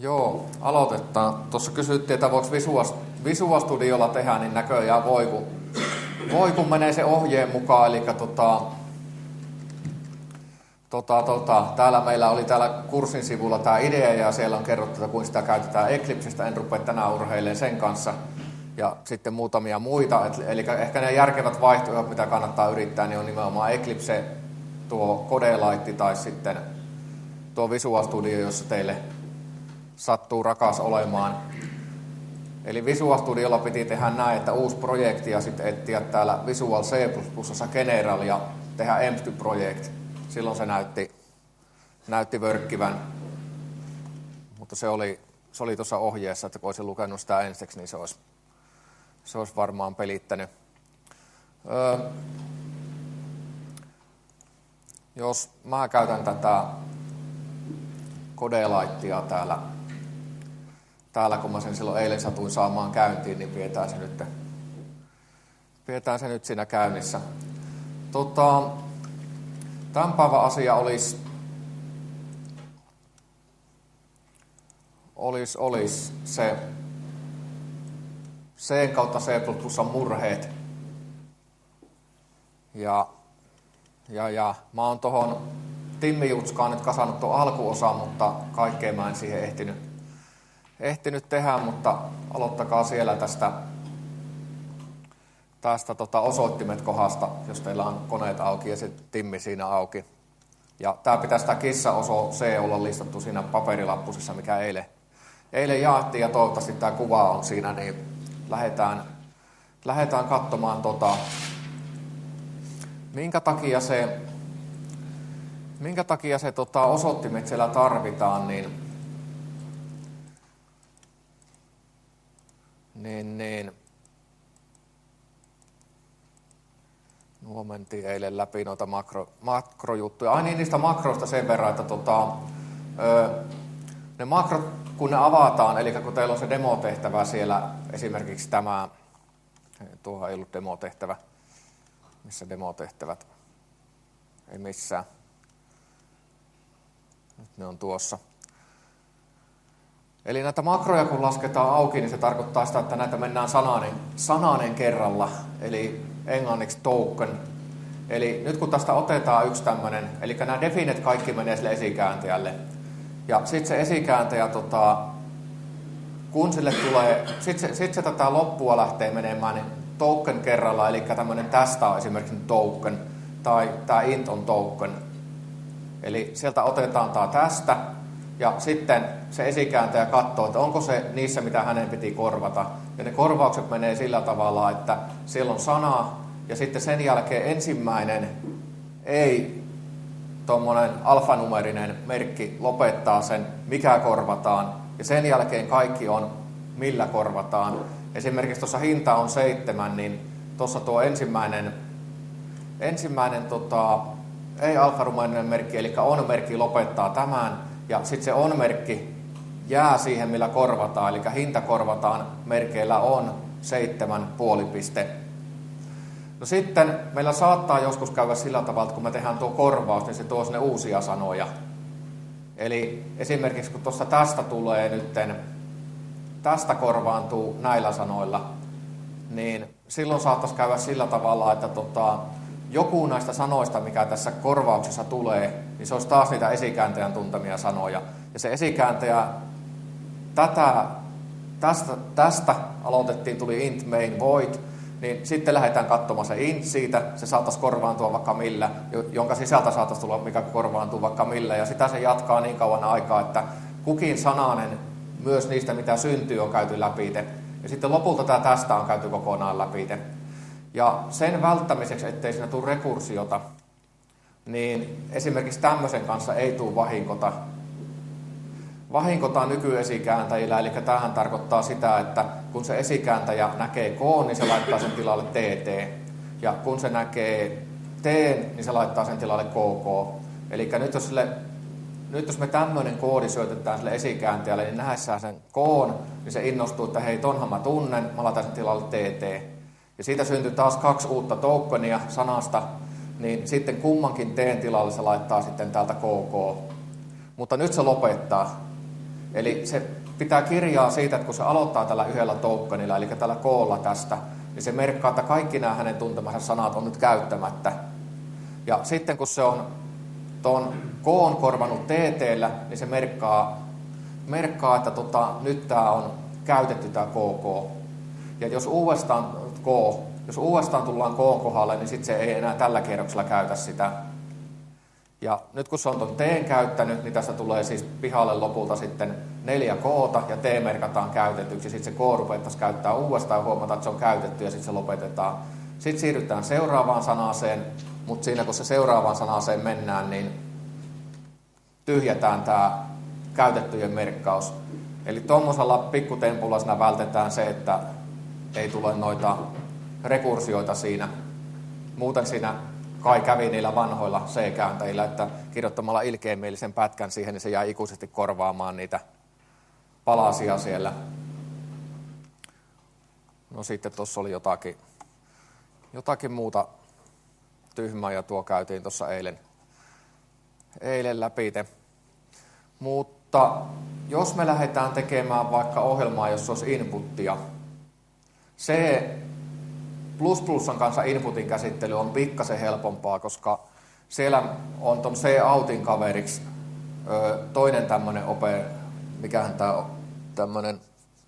Joo, aloitetaan. Tuossa kysyttiin, että voiko Visual Studiolla tehdä, niin näköjään voi kun menee se ohjeen mukaan. Eli täällä meillä oli täällä kurssin sivulla tämä idea ja siellä on kerrottu, että kuinka sitä käytetään Eclipsestä. En rupea tänään urheilemaan sen kanssa. Ja sitten muutamia muita. Eli ehkä ne järkevät vaihtoehdot, mitä kannattaa yrittää, niin on nimenomaan Eclipse, tuo Codelight tai sitten tuo Visual Studio, jossa teille sattuu rakas olemaan. Eli Visual Studiolla piti tehdä näin, että uusi projekti ja sitten etsiä täällä Visual C++ General ja tehdä Empty-projekt. Silloin se näytti vörkkivän, mutta se oli tuossa ohjeessa, että kun olisin lukenut sitä ensiksi, niin se olisi varmaan pelittänyt. Jos mä käytän tätä Codelightia täällä, kun mä sen silloin eilen satuin saamaan käyntiin, niin pidetään se nyt siinä käynnissä. Tämän päivän asia olisi se C kautta C++ murheet. Ja mä oon tohon Timmijutskaan nyt kasannut tuon alkuosa, mutta kaikkea mä en siihen ehtinyt tehdä, mutta aloittakaa siellä tästä osoittimet kohdasta, jos teillä on koneet auki ja se Timmi siinä auki. Ja tää pitäisi tämä kissaoso C olla listattu siinä paperilappusissa, mikä eilen jaettiin, ja toivottavasti tämä kuva on siinä, niin lähdetään katsomaan minkä takia se osoittimet siellä tarvitaan, niin nuo mentiin eilen läpi noita makrojuttuja. Ai niin, niistä makroista sen verran, että ne makrot, kun ne avataan, eli kun teillä on se demotehtävä siellä, esimerkiksi tämä, tuohon ei ollut demotehtävä, missä demotehtävät, ei missään, nyt ne on tuossa. Eli näitä makroja kun lasketaan auki, niin se tarkoittaa sitä, että näitä mennään sananen kerralla, eli englanniksi token. Eli nyt kun tästä otetaan yksi tämmöinen, eli nämä definet kaikki menee sille esikääntäjälle. Ja sitten se esikääntäjä, kun sille tulee, sitten se tätä loppua lähtee menemään, niin token kerralla, eli tämmöinen tästä on esimerkiksi token, tai tämä int on token. Eli sieltä otetaan tämä tästä, ja sitten se esikääntäjä katsoo, että onko se niissä, mitä hänen piti korvata. Ja ne korvaukset menee sillä tavalla, että siellä on sana, ja sitten sen jälkeen ensimmäinen tuommoinen alfanumerinen merkki lopettaa sen, mikä korvataan, ja sen jälkeen kaikki on, millä korvataan. Esimerkiksi tuossa hinta on 7, niin tuossa tuo ensimmäinen ei-alfanumerinen merkki, eli on-merkki lopettaa tämän, ja sitten se on-merkki jää siihen, millä korvataan, eli hinta korvataan merkeillä on 7 puolipiste. No sitten meillä saattaa joskus käydä sillä tavalla, että kun me tehdään tuo korvaus, niin se tuo sinne uusia sanoja. Eli esimerkiksi kun tuossa tästä tulee nytten, tästä korvaantuu näillä sanoilla, niin silloin saattaisi käydä sillä tavalla, että joku näistä sanoista, mikä tässä korvauksessa tulee, niin se olisi taas niitä esikääntäjän tuntemia sanoja. Ja se esikääntäjä, tästä aloitettiin, tuli int main void, niin sitten lähdetään katsomaan se int siitä, se saattaisi korvaantua vaikka millä, jonka sisältä saattaisi tulla mikä korvaantuu vaikka millä, ja sitä se jatkaa niin kauan aikaa, että kukin sananen myös niistä, mitä syntyy, on käyty läpi. Ja sitten lopulta tämä tästä on käyty kokonaan läpi. Ja sen välttämiseksi, ettei siinä tule rekursiota, niin esimerkiksi tämmöisen kanssa ei tule vahinkota nykyesikääntäjillä, eli tämähän tarkoittaa sitä, että kun se esikääntäjä näkee K, niin se laittaa sen tilalle TT, ja kun se näkee T, niin se laittaa sen tilalle KK. Eli nyt jos me tämmöinen koodi syötetään sille esikääntäjälle, niin nähdessään sen K, niin se innostuu, että hei, tonhan mä tunnen, mä laitan sen tilalle TT. Ja siitä syntyy taas 2 uutta tokenia sanasta, niin sitten kummankin T:n tilalle se laittaa sitten täältä KK. Mutta nyt se lopettaa. Eli se pitää kirjaa siitä, että kun se aloittaa tällä yhdellä tokenilla, eli tällä koolla tästä, niin se merkkaa, että kaikki nämä hänen tuntemansa sanat on nyt käyttämättä. Ja sitten kun se on tuon koon korvannut TT:llä, niin se merkkaa että nyt tämä on käytetty tämä KK. Ja jos uudestaan tullaan koon kohdalle, niin sitten se ei enää tällä kierroksella käytä sitä. Ja nyt kun se on tuon T:n käyttänyt, niin tästä tulee siis pihalle lopulta sitten 4 K:ta ja T merkataan käytetyksi. Sitten se K ruvettaisiin käyttää uudestaan ja huomataan, että se on käytetty ja sitten se lopetetaan. Sitten siirrytään seuraavaan sanaseen, mutta siinä kun se seuraavaan sanaseen mennään, niin tyhjätään tämä käytettyjen merkkaus. Eli tuommoisella pikkutempulla siinä vältetään se, että ei tule noita rekursioita siinä. Muuten siinä kai kävi niillä vanhoilla C-kääntäjillä, että kirjoittamalla ilkeämielisen pätkän siihen, niin se jää ikuisesti korvaamaan niitä palasia siellä. No sitten tuossa oli jotakin muuta tyhmää, ja tuo käytiin tuossa eilen läpi. Mutta jos me lähdetään tekemään vaikka ohjelmaa, jossa olisi inputtia, C++:n kanssa inputin käsittely on pikkasen helpompaa, koska siellä on tuon C-outin kaveriksi toinen tämmöinen mikähän tämä tämmöinen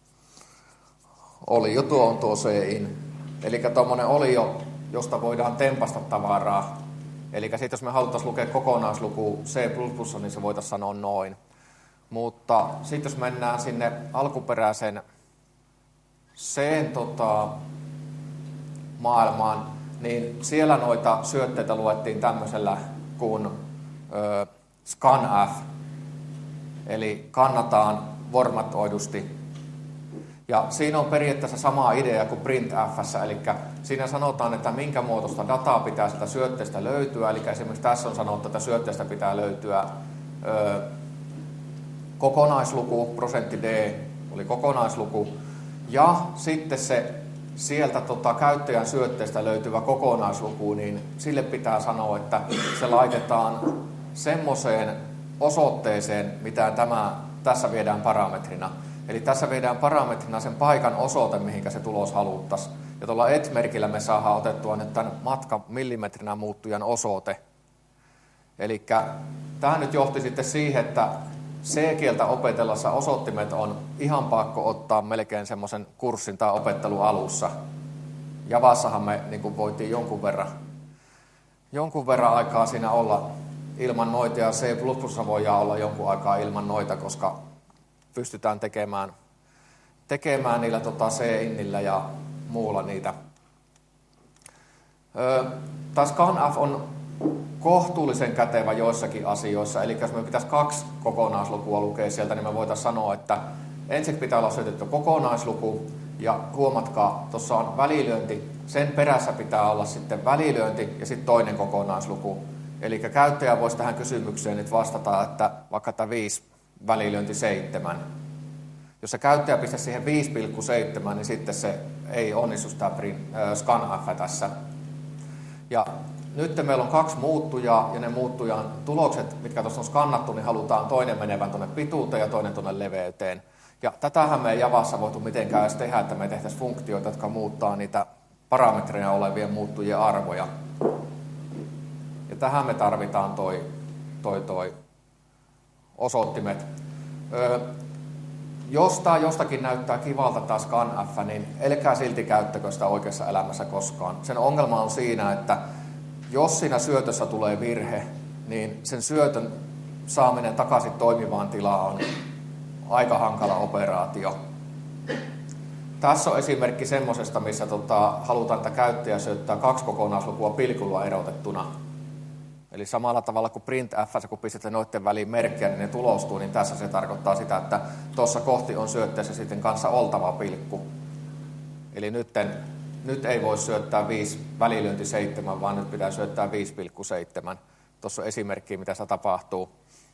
olio, tuo on tuo C-in. Eli tuommoinen olio, josta voidaan tempasta tavaraa. Eli sitten jos me haluttaisiin lukea kokonaisluku C++, niin se voitaisiin sanoa noin. Mutta sitten jos mennään sinne alkuperäisen maailmaan, niin siellä noita syötteitä luettiin tämmöisellä kuin scanf, eli kannataan formatoidusti. Ja siinä on periaatteessa sama idea kuin printf:ssä, eli siinä sanotaan, että minkä muotoista dataa pitää sitä syötteestä löytyä, eli esimerkiksi tässä on sanottu, että syötteestä pitää löytyä kokonaisluku, %d oli kokonaisluku, ja sitten se sieltä käyttäjän syötteestä löytyvä kokonaisluku, niin sille pitää sanoa, että se laitetaan semmoiseen osoitteeseen, mitä tässä viedään parametrina. Eli tässä viedään parametrina sen paikan osoite, mihinkä se tulos haluttaisiin. Ja tuolla et-merkillä me saadaan otettua nyt tämän millimetrinä muuttujan osoite. Eli tämä nyt johti sitten siihen, että C-kieltä opetellessa osoittimet on ihan pakko ottaa melkein semmoisen kurssin tai opettelun alussa. Javassahan me niin voitiin jonkun verran aikaa siinä olla ilman noita, ja C++ voidaan olla jonkun aikaa ilman noita, koska pystytään tekemään niillä C-innillä ja muulla niitä. Tämä scanf on kohtuullisen kätevä joissakin asioissa, eli jos me pitäisi 2 kokonaislukua lukea sieltä, niin me voitaisiin sanoa, että ensin pitää olla syötetty kokonaisluku, ja huomatkaa, tuossa on välilyönti, sen perässä pitää olla sitten välilyönti ja sitten toinen kokonaisluku. Eli käyttäjä voisi tähän kysymykseen nyt vastata, että vaikka tämä 5 välilyönti 7. Jos se käyttäjä pistää siihen 5,7, niin sitten se ei onnistu tämä scanf tässä. Ja nyt meillä on 2 muuttujaa, ja ne muuttujan tulokset, mitkä tuossa on skannattu, niin halutaan toinen menevän tuonne pituuteen ja toinen tuonne leveyteen. Ja tätähän me ei Javassa voitu mitenkään edes tehdä, että me tehtäisiin funktioita, jotka muuttaa niitä parametreja olevien muuttujien arvoja. Ja tähän me tarvitaan toi osoittimet. Jos tämä jostakin näyttää kivalta tämä scanf, niin älkää silti käyttäkö sitä oikeassa elämässä koskaan. Sen ongelma on siinä, että jos siinä syötössä tulee virhe, niin sen syötön saaminen takaisin toimivaan tilaan on aika hankala operaatio. Tässä on esimerkki semmoisesta, missä halutaan, että käyttäjä syöttää 2 kokonaislukua pilkulla erotettuna. Eli samalla tavalla kuin printf:ssä, kun pistetään noiden väliin merkkiä, niin ne tulostuu, niin tässä se tarkoittaa sitä, että tuossa kohti on syötteessä sitten kanssa oltava pilkku. Eli nyt ei voi syöttää 5 välilyönti 7, vaan nyt pitää syöttää 5,7. Tuossa on esimerkki, mitä se tapahtuu.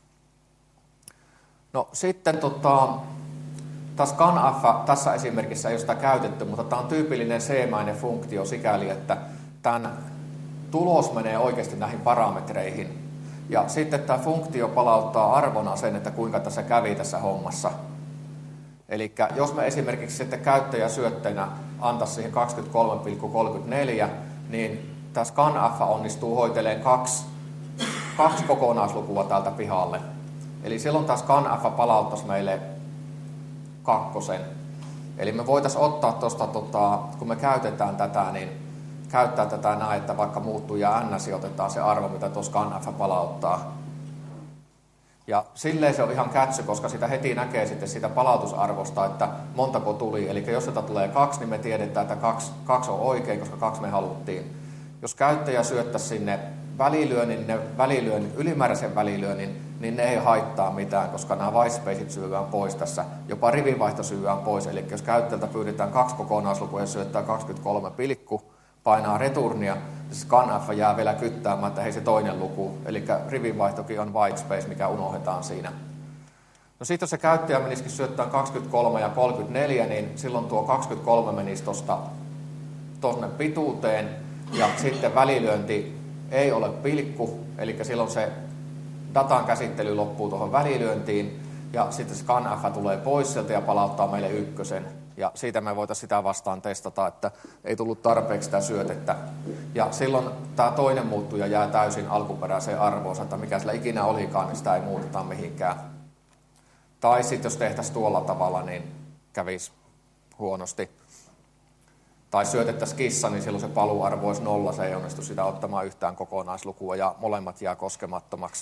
No sitten tämä scanf tässä esimerkissä ei ole sitä käytetty, mutta tämä on tyypillinen C-mäinen funktio sikäli, että tämän tulos menee oikeasti näihin parametreihin. Ja sitten tämä funktio palauttaa arvona sen, että kuinka tässä kävi tässä hommassa. Eli jos me esimerkiksi sitten käyttäjäsyötteinä antaisi siihen 23,34, niin tämä scanf onnistuu hoitelemaan kaksi kokonaislukua täältä pihalle. Eli silloin tämä scanf palauttaisi meille 2. Eli me voitaisiin ottaa tuosta, kun me käytetään tätä, niin käyttää tätä näin, että vaikka muuttuu ja ns, otetaan se arvo, mitä tuo scanf palauttaa. Ja silleen se on ihan kätsy, koska sitä heti näkee sitten siitä palautusarvosta, että montako tuli. Eli jos sitä tulee 2, niin me tiedetään, että 2 on oikein, koska 2 me haluttiin. Jos käyttäjä syöttäisi sinne ylimääräisen välilyönnin, niin ne ei haittaa mitään, koska nämä whitespaceit syydään pois tässä. Jopa rivinvaihto syydään pois. Eli jos käyttäjältä pyydetään 2 kokonaislukua ja syöttää 23 pilkku, painaa returnia, se scanf jää vielä kyttäämään, että hei se toinen luku. Eli rivinvaihtokin on whitespace, mikä unohdetaan siinä. No sitten jos se käyttäjä menisikin syöttää 23 ja 34, niin silloin tuo 23 menisi tuonne pituuteen, ja sitten välilyönti ei ole pilkku, eli silloin se datan käsittely loppuu tuohon välilyöntiin, ja sitten scanf tulee pois sieltä ja palauttaa meille 1. Ja siitä me voitaisiin sitä vastaan testata, että ei tullut tarpeeksi sitä syötettä. Ja silloin tämä toinen muuttuja jää täysin alkuperäiseen arvoonsa, että mikä sillä ikinä olikaan, niin sitä ei muuteta mihinkään. Tai sitten jos tehtäisiin tuolla tavalla, niin kävisi huonosti. Tai syötettäisiin kissa, niin silloin se paluarvo olisi 0, se ei onnistu sitä ottamaan yhtään kokonaislukua ja molemmat jää koskemattomaksi.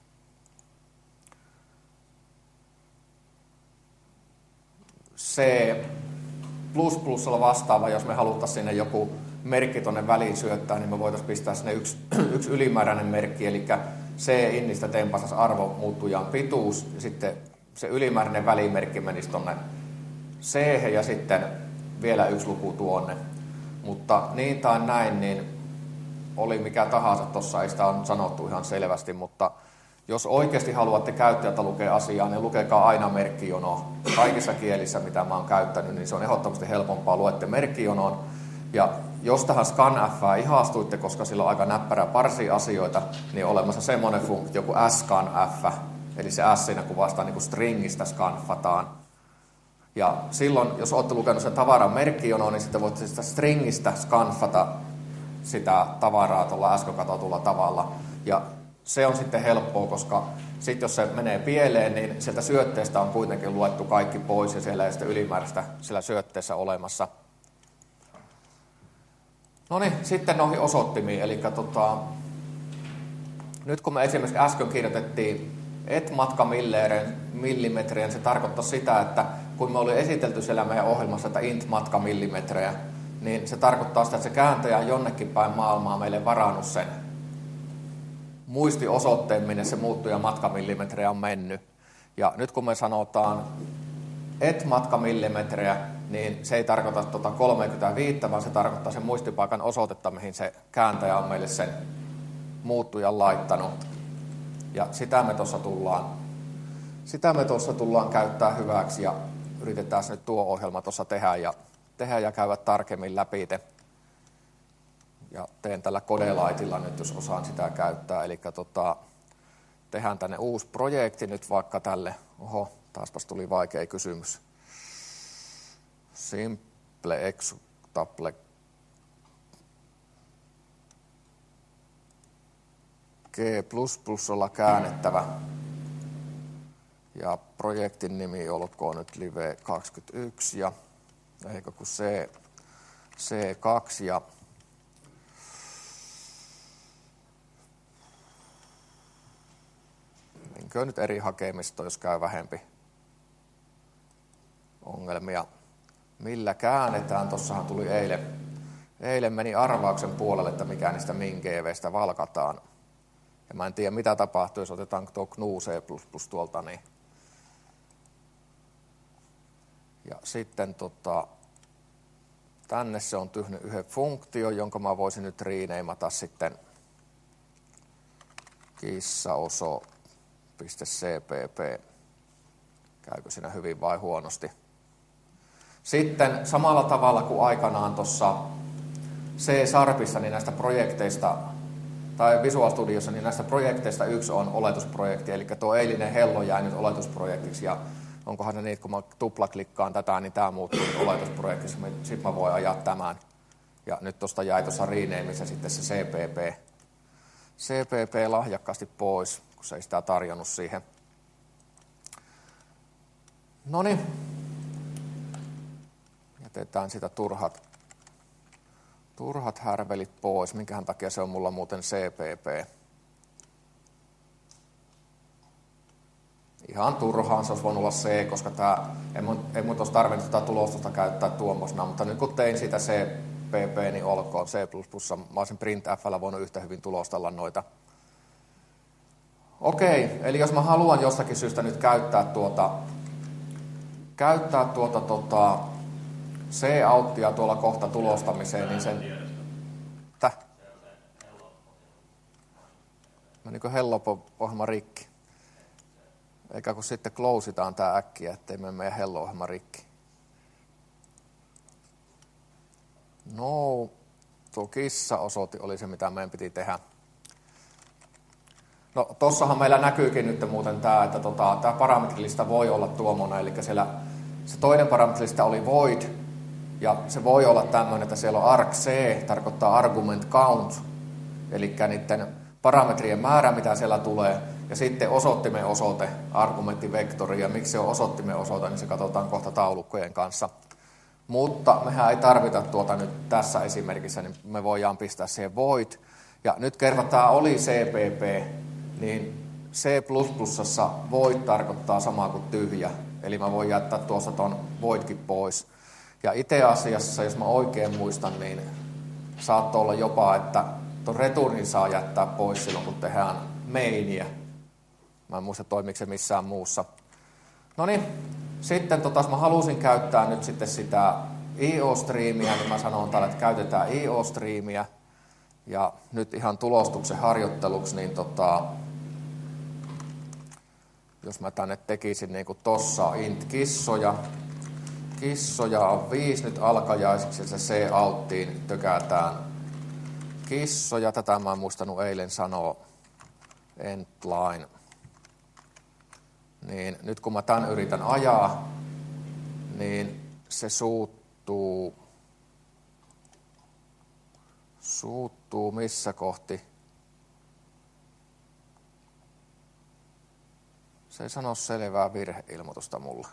C++ vastaava, jos me haluttaisiin sinne joku merkki tuonne väliin syöttää, niin me voitaisiin pistää sinne yksi ylimääräinen merkki, eli C-innistä tempasaisi arvo muuttujaan pituus, ja sitten se ylimääräinen välimerkki menisi tuonne C ja sitten vielä 1 luku tuonne. Mutta niin tai näin, niin oli mikä tahansa, tuossa ei sitä ole sanottu ihan selvästi, mutta jos oikeasti haluatte käyttäjältä lukea asiaa, niin lukekaa aina merkkijono. Kaikissa kielissä, mitä mä oon käyttänyt, niin se on ehdottomasti helpompaa. Luette merkkijonon. Ja jos tähän scanf ihastuitte, koska sillä on aika näppärä parsi asioita, niin on olemassa semmoinen funktio kuin scanf. Eli se S siinä kuvastaa niin kuin stringistä scanfataan. Ja silloin, jos olette lukenut sen tavaran merkkijonoon, niin sitten voitte sitä stringistä scanfata sitä tavaraa tuolla äsken katsotulla tavalla. Ja se on sitten helppoa, koska sitten jos se menee pieleen, niin sieltä syötteestä on kuitenkin luettu kaikki pois ja siellä ei sitten ylimääräistä siellä syötteessä olemassa. No niin, sitten noihin osoittimiin. Eli nyt kun me esimerkiksi äsken kirjoitettiin matka millimetrejä, niin se tarkoittaa sitä, että kun me oli esitelty siellä meidän ohjelmassa, että int matka millimetrejä, niin se tarkoittaa sitä, että se kääntäjä on jonnekin päin maailmaa meille varannut sen muistiosoitteen, minne se muuttuja matkamillimetrejä on mennyt. Ja nyt kun me sanotaan matkamillimetrejä, niin se ei tarkoita 35, vaan se tarkoittaa sen muistipaikan osoitetta, mihin se kääntäjä on meille sen muuttujan laittanut. Ja sitä me tuossa tullaan käyttää hyväksi ja yritetään nyt tuo ohjelma tuossa tehdä ja käydä tarkemmin läpi. Ja teen tällä Codelightilla nyt, jos osaan sitä käyttää. Eli tehdään tänne uusi projekti nyt vaikka tälle. Oho, taaspas tuli vaikea kysymys. Simple executable G++ käännettävä. Ja projektin nimi olkoon nyt Live 21 ja eikö kun C2 ja menkö nyt eri hakemisto, jos käy vähempi ongelmia. Millä käännetään? Tossahan tuli eilen meni arvauksen puolelle, että mikä niistä min-GVstä valkataan. Ja mä en tiedä, mitä tapahtuu, jos otetaan tuo GNU C++ tuolta. Niin. Ja sitten tänne se on tyhnyt yhden funktion, jonka mä voisin nyt renameata sitten kissaoso.cpp. Käykö siinä hyvin vai huonosti? Sitten samalla tavalla kuin aikanaan tuossa C-Sharpissa, niin näistä projekteista tai Visual Studiossa, niin näistä projekteista yksi on oletusprojekti, eli tuo eilinen Hello jäi nyt oletusprojektiksi, ja onkohan ne niitä, kun mä tuplaklikkaan tätä, niin tämä muuttuu oletusprojektiksi, sitten mä voin ajaa tämän. Ja nyt tuosta jäi tuossa renameissa sitten se CPP lahjakkaasti pois, kun se ei sitä tarjonnut siihen. Noniin. Jätetään sitä turhat härvelit pois. Minkähän takia se on mulla muuten CPP? Ihan turhaan se olisi voinut olla C, koska ei mun olisi tarvinnut tätä tulostusta käyttää tuommoisena, mutta nyt kun tein sitä CPP, niin olkoon C++. Mä olisin printf:llä voinut yhtä hyvin tulostella noita. Okei, eli jos mä haluan jostakin syystä nyt käyttää C-outtia tuolla kohta tulostamiseen, niin sen... Menikö Hello-ohjelma rikki? Eikä kun sitten clositaan tää äkkiä, ettei mene meidän Hello-ohjelma rikki. No, tuo kissaosoite oli se, mitä meidän piti tehdä. No, tossahan meillä näkyykin nyt muuten tämä, että tämä parametrilista voi olla tuommoinen, eli siellä se toinen parametrilista oli void, ja se voi olla tämmöinen, että siellä on argc, tarkoittaa argument count, eli niiden parametrien määrä, mitä siellä tulee, ja sitten osoittimen osoite, argumenttivektori, ja miksi se on osoittimen osoite, niin se katsotaan kohta taulukkojen kanssa. Mutta mehän ei tarvita tuota nyt tässä esimerkissä, niin me voidaan pistää siihen void, ja nyt kerran tämä oli CPP, niin C++:ssa void tarkoittaa samaa kuin tyhjä, eli mä voin jättää tuossa ton voidkin pois. Ja itse asiassa, jos mä oikein muistan, niin saattoi olla jopa, että ton returnin saa jättää pois silloin, kun tehdään mainia. Mä en muista, toimiko se missään muussa. No niin, sitten jos mä halusin käyttää nyt sitten sitä IO-striimiä, niin mä sanon täällä, että käytetään IO-striimiä. Ja nyt ihan tulostuksen harjoitteluksi, niin jos mä tänne tekisin niin kuin tossa int kissoja on 5 nyt alkajaisiksi ja se C-outtiin tökätään kissoja. Tätä mä en muistanut eilen sanoa endline. Niin nyt kun mä tän yritän ajaa, niin se suuttuu missä kohti? Se ei sano selvää virheilmoitusta mulle.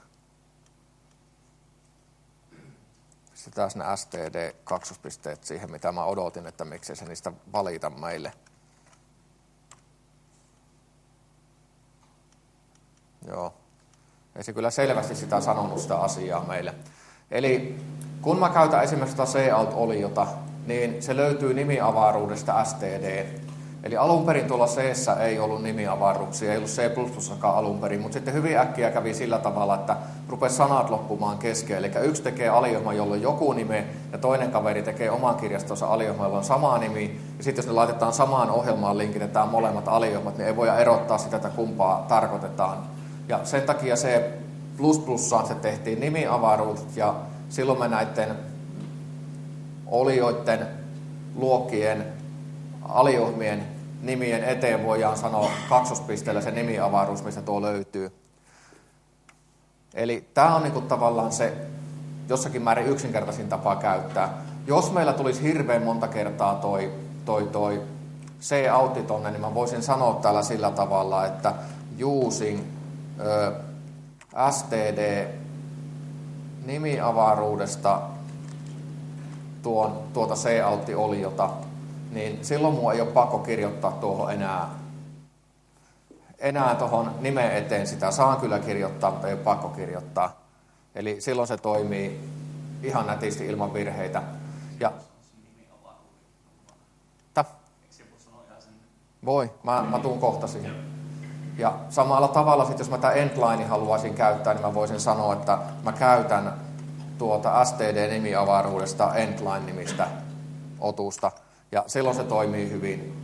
Pistetään ne std-kaksospisteet siihen, mitä mä odotin, että miksei se niistä valita meille. Joo. Ei se kyllä selvästi sitä sanonut sitä asiaa meille. Eli kun mä käytän esimerkiksi sitä cout-oliota, niin se löytyy nimiavaruudesta std. Eli alun perin tuolla C:ssä ei ollut nimiavaruuksia, ei ollut C++:ssakaan alun perin, mutta sitten hyvin äkkiä kävi sillä tavalla, että rupesi sanat loppumaan kesken. Eli yksi tekee aliohjelman, jolla on joku nime, ja toinen kaveri tekee oman kirjastonsa aliohjelman, jolla on sama nimi. Ja sitten jos ne laitetaan samaan ohjelmaan, linkitetään molemmat aliohjelmat, niin ei voida erottaa sitä, että kumpaa tarkoitetaan. Ja sen takia C++:aan se tehtiin nimiavaruudet, ja silloin me näiden olioiden, luokkien, aliohjelmien nimien eteen voidaan sanoa kaksospisteellä se nimiavaruus, mistä tuo löytyy. Eli tämä on niinku tavallaan se jossakin määrin yksinkertaisin tapa käyttää. Jos meillä tulisi hirveän monta kertaa toi C-outti tonne, niin mä voisin sanoa täällä sillä tavalla, että using std nimiavaruudesta tuota C-outti-oliota, niin silloin mua ei ole pakko kirjoittaa tuohon enää tuohon nimen eteen sitä. Saan kyllä kirjoittaa, mutta ei ole pakko kirjoittaa. Eli silloin se toimii ihan nätisti ilman virheitä. Ja voi, mä tuun kohta siihen. Ja samalla tavalla, sit jos mä tämän endline haluaisin käyttää, niin mä voisin sanoa, että mä käytän tuota std-nimiavaruudesta endline-nimistä otusta. Ja silloin se toimii hyvin.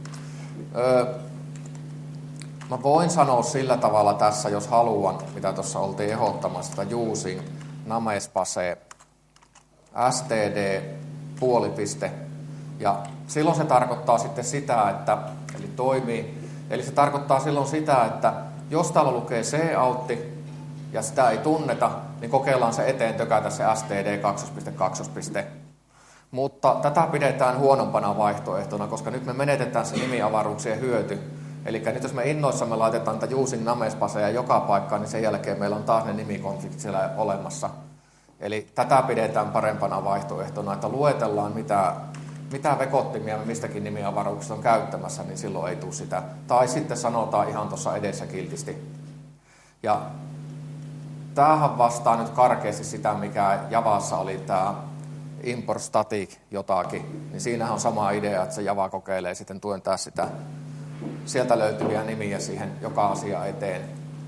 Mä voin sanoa sillä tavalla tässä, jos haluan, mitä tuossa oltiin ehdottamassa, että using namespace std puolipiste. Ja silloin se tarkoittaa sitten sitä, että, eli se tarkoittaa silloin sitä, että jos täällä lukee C-autti ja sitä ei tunneta, niin kokeillaan se eteen tökätä se std 2.2. Mutta tätä pidetään huonompana vaihtoehtona, koska nyt me menetetään se nimiavaruuksien hyöty. Eli nyt jos me innoissamme laitetaan niitä using namespaseja joka paikkaan, niin sen jälkeen meillä on taas ne nimikonfliktit siellä olemassa. Eli tätä pidetään parempana vaihtoehtona, että luetellaan mitä vekottimia me mistäkin nimiavaruuksista on käyttämässä, niin silloin ei tule sitä. Tai sitten sanotaan ihan tuossa edessä kiltisti. Ja tämähän vastaa nyt karkeasti sitä, mikä Javassa oli tämä import static jotakin. Niin siinähän on sama idea, että se Java kokeilee sitten työntää sitä sieltä löytyviä nimiä siihen joka asia eteen.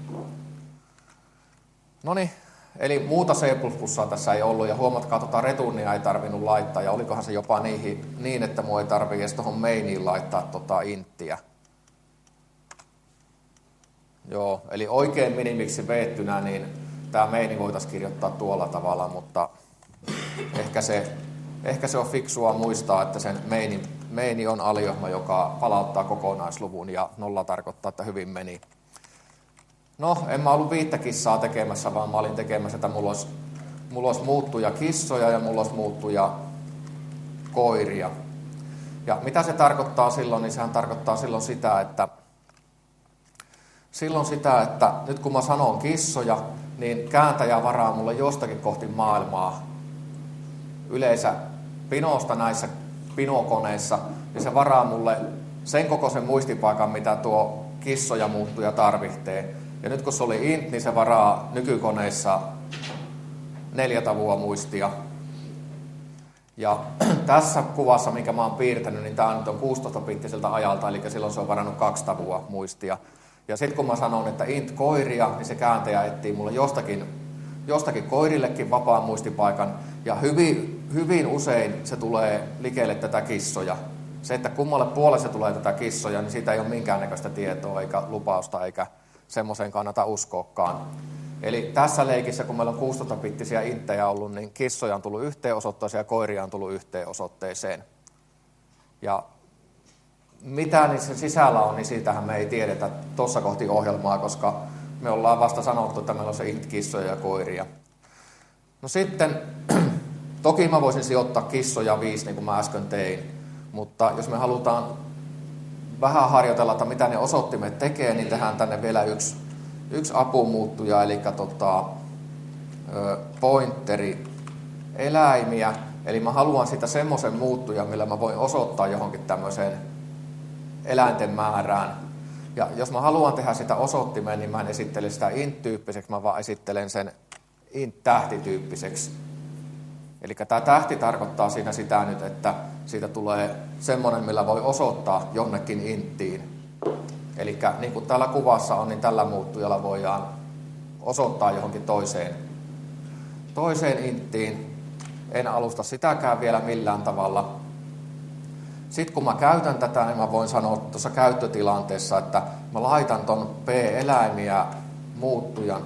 Noniin. Eli muuta C++ tässä ei ollut, ja huomatkaa, että returnia ei tarvinnut laittaa, ja olikohan se jopa niin, että minun ei tarvitse edes tuohon mainiin laittaa inttiä. Joo, eli oikein minimiksi veettynä, niin tämä maini voitaisiin kirjoittaa tuolla tavalla, mutta ehkä se on fiksua muistaa, että sen maini on aliohma, joka palauttaa kokonaisluvun, ja 0 tarkoittaa, että hyvin meni. No, en mä ollut 5 kissaa tekemässä, vaan mä olin tekemässä, että mulla olisi muuttuja kissoja ja mulla olisi muuttuja koiria. Ja mitä se tarkoittaa silloin, niin sehän tarkoittaa silloin sitä, että nyt kun mä sanon kissoja, niin kääntäjä varaa mulle jostakin kohti maailmaa. Yleensä pinosta näissä pinokoneissa, niin se varaa mulle sen kokoisen muistipaikan, mitä tuo kissoja muuttuja tarvitsee. Ja nyt kun se oli int, niin se varaa nykykoneissa 4 tavua muistia. Ja tässä kuvassa, minkä mä oon piirtänyt, niin tämä nyt on 16-bittiseltä ajalta, eli silloin se on varannut 2 tavua muistia. Ja sitten kun mä sanon, että int koiria, niin se kääntäjä etsii mulle jostakin koirillekin vapaan muistipaikan. Ja hyvin usein se tulee likelle tätä kissoja. Se, että kummalle puolelle se tulee tätä kissoja, niin siitä ei ole minkäännäköistä tietoa eikä lupausta eikä semmoiseen kannata uskoakaan. Eli tässä leikissä, kun meillä on 16-bittisiä inttejä ollut, niin kissoja on tullut yhteen osoitteeseen ja koiria on tullut yhteen osoitteeseen. Ja mitä niissä sisällä on, niin siitähän me ei tiedetä tuossa kohti ohjelmaa, koska me ollaan vasta sanottu, että meillä on se int-kissoja ja koiria. No sitten, toki mä voisin sijoittaa kissoja 5, niin kuin mä äsken tein, mutta jos me halutaan vähän harjoitella, että mitä ne osoittimet tekee, niin tehdään tänne vielä yksi apumuuttuja, eli pointeri eläimiä. Eli mä haluan sitä semmoisen muuttuja, millä mä voin osoittaa johonkin tämmöiseen eläinten määrään. Ja jos mä haluan tehdä sitä osoittimeen, niin mä en esittele sitä int-tyyppiseksi, mä vaan esittelen sen int-tähtityyppiseksi. Eli tämä tähti tarkoittaa siinä sitä nyt, että siitä tulee semmoinen, millä voi osoittaa jonnekin inttiin. Eli niin kuin täällä kuvassa on, niin tällä muuttujalla voidaan osoittaa johonkin toiseen inttiin. En alusta sitäkään vielä millään tavalla. Sitten kun mä käytän tätä, niin mä voin sanoa tuossa käyttötilanteessa, että mä laitan ton p-eläimiä muuttujan.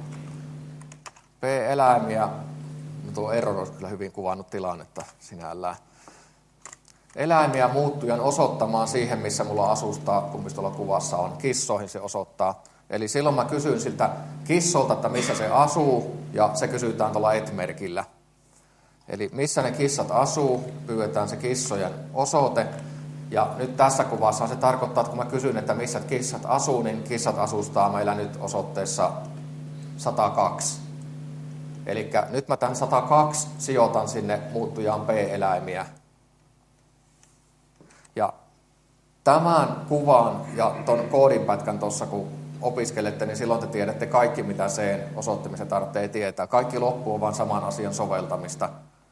P-eläimiä, no tuo error olisi kyllä hyvin kuvannut tilannetta sinällään. Eläimiä muuttujan osoittamaan siihen, missä mulla asustaa, kun tuolla kuvassa on. Kissoihin se osoittaa. Eli silloin mä kysyn siltä kissolta, että missä se asuu, ja se kysytään tuolla et-merkillä. Eli missä ne kissat asuu, pyydetään se kissojen osoite. Ja nyt tässä kuvassa se tarkoittaa, että kun mä kysyn, että missä kissat asuu, niin kissat asustaa meillä nyt osoitteessa 102. Eli nyt mä tämän 102 sijoitan sinne muuttujaan p-eläimiä. Ja tämän kuvan ja ton koodinpätkän tuossa, kun opiskelette, niin silloin te tiedätte kaikki, mitä sen osoittamisen tarvitsee tietää. Kaikki loppu on vain saman asian soveltamista.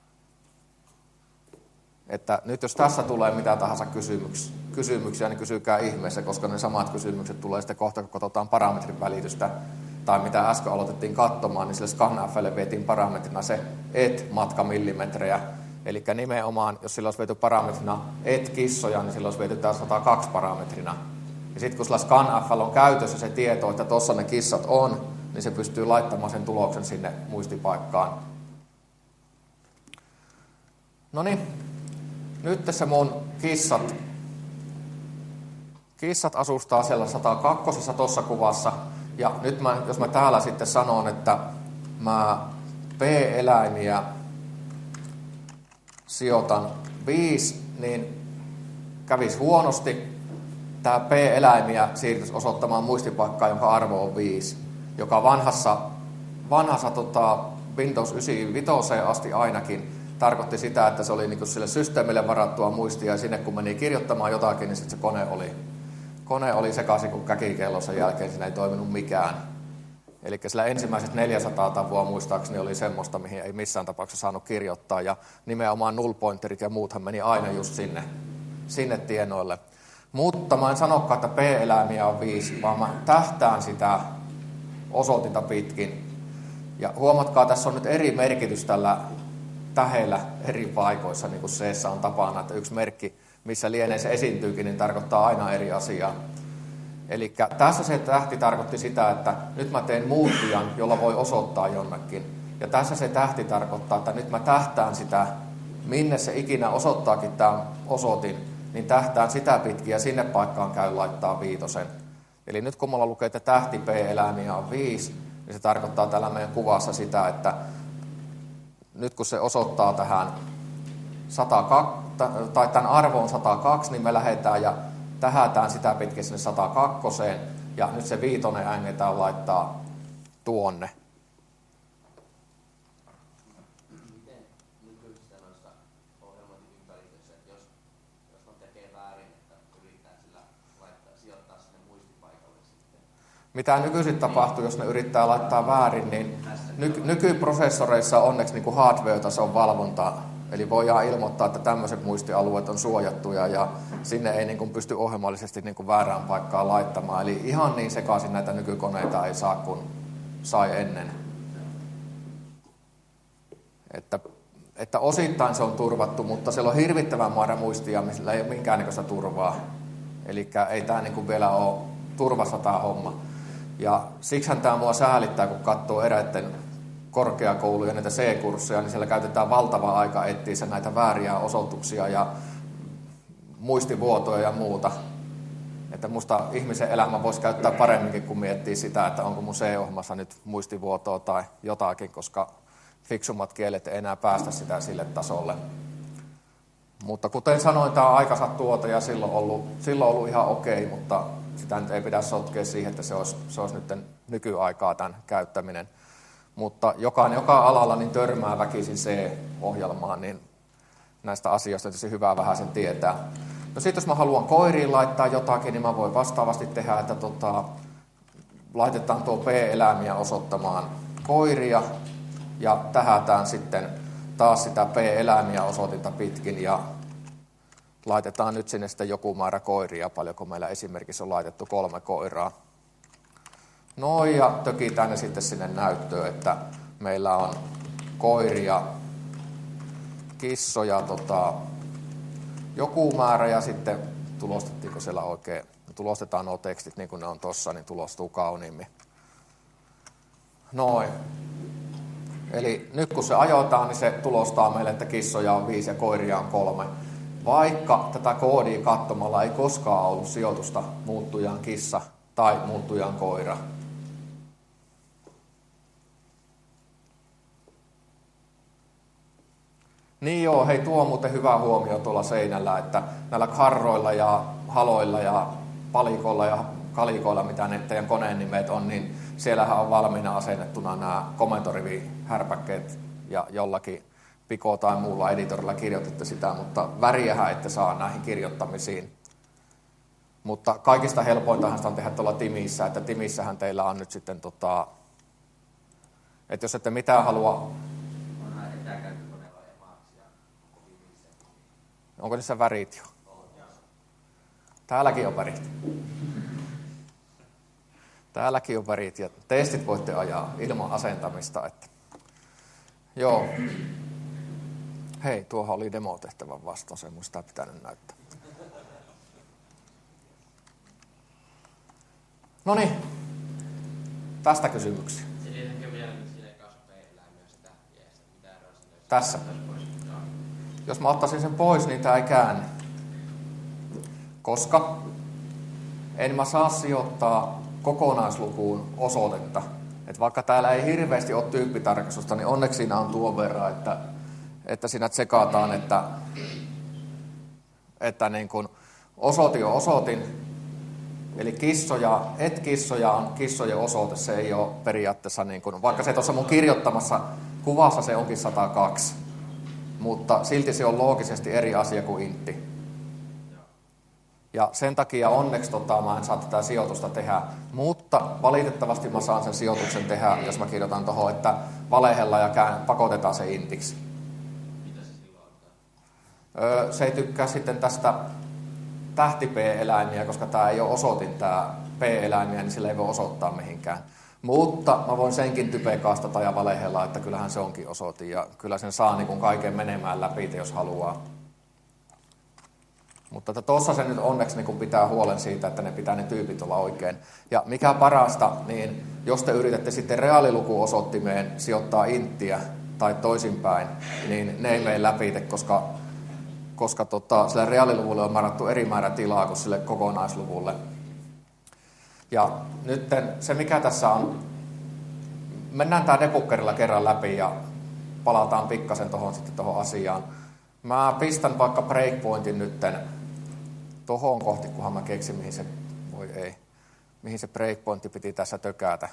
Että nyt jos tässä tulee mitä tahansa kysymyksiä, niin kysykää ihmeessä, koska ne samat kysymykset tulee sitten kohta, kun katsotaan parametrin välitystä, tai mitä äsken aloitettiin katsomaan, niin sille ScanFlle vietiin parametrina se et-matka millimetrejä. Eli nimenomaan, jos sillä olisi viety parametrina et-kissoja, niin sillä olisi viety tämä 102 parametrina. Ja sitten kun sillä ScanFL on käytössä se tieto, että tuossa ne kissat on, niin se pystyy laittamaan sen tuloksen sinne muistipaikkaan. Noniin. nyt se mun kissat asustaa siellä 102 tuossa kuvassa. Ja nyt jos mä täällä sitten sanon, että mä P-eläimiä sijoitan 5, niin kävisi huonosti. Tämä P-eläimiä siirtyisi osoittamaan muistipaikkaa, jonka arvo on 5, joka vanhassa Windows 95 asti ainakin tarkoitti sitä, että se oli niin sille systeemille varattua muistia, ja sinne kun meni kirjoittamaan jotakin, niin sitten se kone oli sekaisin kuin käkikello, sen jälkeen siinä ei toiminut mikään. Eli sillä ensimmäiset 400 tavua muistaakseni oli semmoista, mihin ei missään tapauksessa saanut kirjoittaa, ja nimenomaan null-pointerit ja muuthan meni aina just sinne tienoille. Mutta mä en sanokaan, että P-eläimiä on 5, vaan mä tähtään sitä osoitinta pitkin. Ja huomatkaa, tässä on nyt eri merkitys tällä tähdellä eri paikoissa, niin kuin C:ssä on tapana, että yksi merkki, missä lienee se esiintyykin, niin tarkoittaa aina eri asiaa. Eli tässä se tähti tarkoitti sitä, että nyt mä teen muuttujan, jolla voi osoittaa jonnekin. Ja tässä se tähti tarkoittaa, että nyt mä tähtään sitä, minne se ikinä osoittaakin tämä osoitin, niin tähtään sitä pitkin ja sinne paikkaan käy laittaa 5. Eli nyt kun mulla lukee, että tähti P-eläimiä on 5, niin se tarkoittaa tällä meidän kuvassa sitä, että nyt kun se osoittaa tähän 102, tai tämän arvo on 102, niin me lähdetään ja tähätään sitä pitkin sinne 102, ja nyt se 5 ängetään laittaa tuonne. Miten nykyisissä noissa ohjelmointiympäristöissä, että jos on tekee väärin, että yrittää sillä sijoittaa sinne muistipaikalle sitten? Mitä nykyisin tapahtuu, jos ne yrittää laittaa väärin, niin nykyprosessoreissa onneksi niin kuin hardware-tason valvonta. Eli voidaan ilmoittaa, että tämmöiset muistialueet on suojattuja ja sinne ei niin kuin pysty ohjelmallisesti niin kuin väärään paikkaan laittamaan. Eli ihan niin sekaisin näitä nykykoneita ei saa kuin sai ennen. Että osittain se on turvattu, mutta siellä on hirvittävän määrä muistia, millä ei ole minkäännäköistä turvaa. Eli ei tämä niin kuin vielä ole turvassa tämä homma. Ja siksihän tämä mua säälittää, kun katsoo eräiden korkeakouluja, näitä C-kursseja, niin siellä käytetään valtava aika etsiä näitä vääriä osoituksia ja muistivuotoja ja muuta. Että musta ihmisen elämä voisi käyttää paremminkin, kun miettii sitä, että onko mun C-ohjelmassa nyt muistivuotoa tai jotakin, koska fiksummat kielet ei enää päästä sitä sille tasolle. Mutta kuten sanoin, tämä aikansa tuota ja silloin ollut ihan okei, mutta sitä nyt ei pidä sotkea siihen, että se olisi nyt nykyaikaa tämän käyttäminen. Mutta joka alalla niin törmää väkisin C-ohjelmaan, niin näistä asioista on tietysti hyvä vähän sen tietää. No sitten jos mä haluan koiriin laittaa jotakin, niin mä voin vastaavasti tehdä, että laitetaan tuo P-eläimiä osoittamaan koiria ja tähätään sitten taas sitä P-eläimiä osoitinta pitkin ja laitetaan nyt sinne sitten joku määrä koiria, paljonko meillä esimerkiksi on laitettu 3 koiraa. No ja tökitään ne sitten sinne näyttöön, että meillä on koiria, kissoja, joku määrä ja sitten tulostettiinko siellä oikein, tulostetaan nuo tekstit niin kuin ne on tossa, niin tulostuu kauniimmin. Noin. Eli nyt kun se ajotaan, niin se tulostaa meille, että kissoja on 5 ja koiria on 3. Vaikka tätä koodia katsomalla ei koskaan ollut sijoitusta muuttujaan kissa tai muuttujaan koira. Niin joo, hei, tuo on muuten hyvä huomio tuolla seinällä, että näillä karroilla ja haloilla ja palikoilla ja kalikoilla, mitä ne teidän koneen nimet on, niin siellähän on valmiina asennettuna nämä komentorivihärpäkkeet ja jollakin Pico tai muulla editorilla kirjoitatte sitä, mutta väriähän ette saa näihin kirjoittamisiin. Mutta kaikista helpointahan sitä on tehdä tuolla Timissä, että Timissähän teillä on nyt sitten, että jos ette mitään halua. Onko niissä värit jo? Täälläkin on värit. Täälläkin on värit ja testit voitte ajaa ilman asentamista. Että. Joo. Hei, tuohon oli demotehtävän vastaus, ei mun sitä pitänyt näyttää. Noniin, tästä kysymyksiä. Tässä. jos mä ottaisin sen pois, niin tämä ei käänny. Koska en mä saa sijoittaa kokonaislukuun osoitetta. Et vaikka täällä ei hirveästi ole tyyppitarkastusta, niin onneksi siinä on tuon verran, että siinä tsekataan, että niin kun osoitin on osoitin, eli kissoja on kissojen osoite, se ei ole periaatteessa, niin kun, vaikka se tuossa mun kirjoittamassa kuvassa se onkin 102, mutta silti se on loogisesti eri asia kuin intti. Ja sen takia onneksi mä en saa tätä sijoitusta tehdä, mutta valitettavasti mä saan sen sijoituksen tehdä, jos mä kirjoitan tuohon, että valehella ja pakotetaan se intiksi. Mitä se silloin ottaa? Se ei tykkää sitten tästä tähti-P-eläimiä, koska tämä ei ole osoitin, tämä P-eläimiä, niin sillä ei voi osoittaa mihinkään. Mutta mä voin senkin typekaastata ja valehella, että kyllähän se onkin osoitin, ja kyllä sen saa niin kuin kaiken menemään läpi, jos haluaa. Mutta tuossa se nyt onneksi niin pitää huolen siitä, että ne pitää ne tyypit olla oikein. Ja mikä parasta, niin jos te yritätte sitten reaalilukuosoittimeen sijoittaa inttiä tai toisinpäin, niin ne ei mene läpi, koska sille reaaliluvulle on määrätty eri määrä tilaa kuin sille kokonaisluvulle. Ja nyt se mikä tässä on, mennään tää debuggerilla kerran läpi ja palataan pikkasen tuohon asiaan. Mä pistän vaikka breakpointin nytten tohon kohti, kunhan mä keksin, mihin se breakpointti piti tässä tökätä.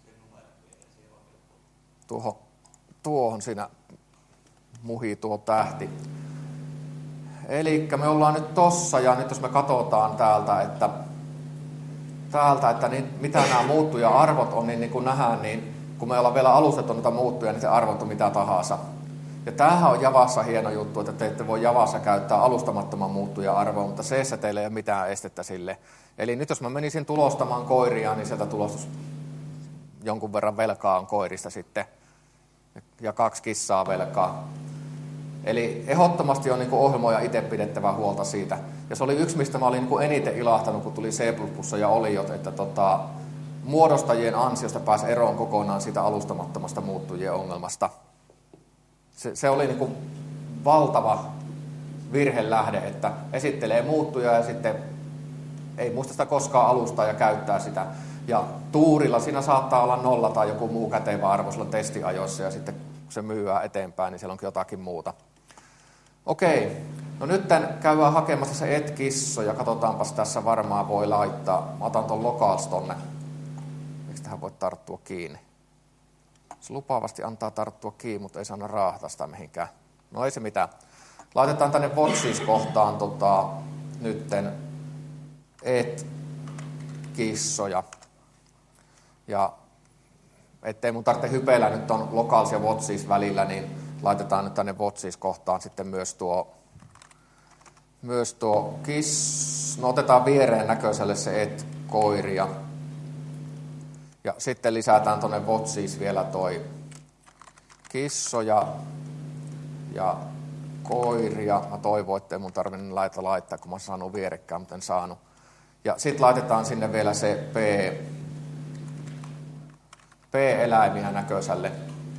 Tuohon siinä muhii tuo tähti. Elikkä me ollaan nyt tossa, ja nyt jos me katsotaan täältä, että mitä nämä muuttuja-arvot on, niin kuin nähdään, niin kun me ollaan vielä alustettu noita muuttuja, niin se arvot on mitä tahansa. Ja tämähän on Javassa hieno juttu, että te ette voi Javassa käyttää alustamattoman muuttuja-arvoa, mutta C:ssä teillä ei ole mitään estettä sille. Eli nyt jos mä menisin tulostamaan koiria, niin sieltä tulostus jonkun verran velkaa on koirista sitten, ja 2 kissaa velkaa. Eli ehdottomasti on niin kuin ohjelmoja itse pidettävä huolta siitä. Ja se oli yksi, mistä mä olin niin kuin eniten ilahtanut, kun tuli C++ ja Oliot, että muodostajien ansiosta pääsi eroon kokonaan siitä alustamattomasta muuttujien ongelmasta. Se oli niin kuin valtava virhelähde, että esittelee muuttuja ja sitten ei muista sitä koskaan alustaa ja käyttää sitä. Ja tuurilla siinä saattaa olla 0 tai joku muu kätevä arvo silloin testiajoissa, ja sitten kun se myyää eteenpäin, niin siellä onkin jotakin muuta. Okei, no nyt käydään hakemassa se et-kisso, ja katsotaanpas tässä varmaan voi laittaa. Mä otan ton locals tonne. Miksi tähän voi tarttua kiinni? Se lupaavasti antaa tarttua kiinni, mutta ei saada raahata sitä mihinkään. No ei se mitään. Laitetaan tänne Watches-kohtaan nytten et-kissoja. Ja ettei mun tarvitse hypeillä nyt on locals ja Watches välillä, niin laitetaan nyt tänne Watches-kohtaan sitten myös tuo no otetaan viereen näköiselle se et-koiria. Ja sitten lisätään tuonne Watches vielä toi kissoja ja koiria. Mä toivon, ettei mun tarvinnut laittaa, kun mä oon saanut vierekkään, mutta en saanut. Ja sitten laitetaan sinne vielä se P-eläimiä näköiselle.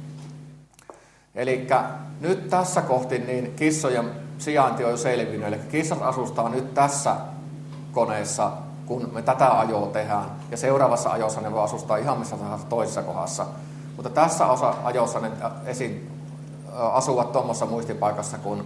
Elikkä nyt tässä kohti niin kissojen sijainti on jo selvinnyt. Eli kissat asustaa nyt tässä koneessa, kun me tätä ajoa tehdään. Ja seuraavassa ajossa ne voi asustaa ihan missä tahansa toisessa kohdassa. Mutta tässä ajossa ne asuvat tuommoisessa muistipaikassa kuin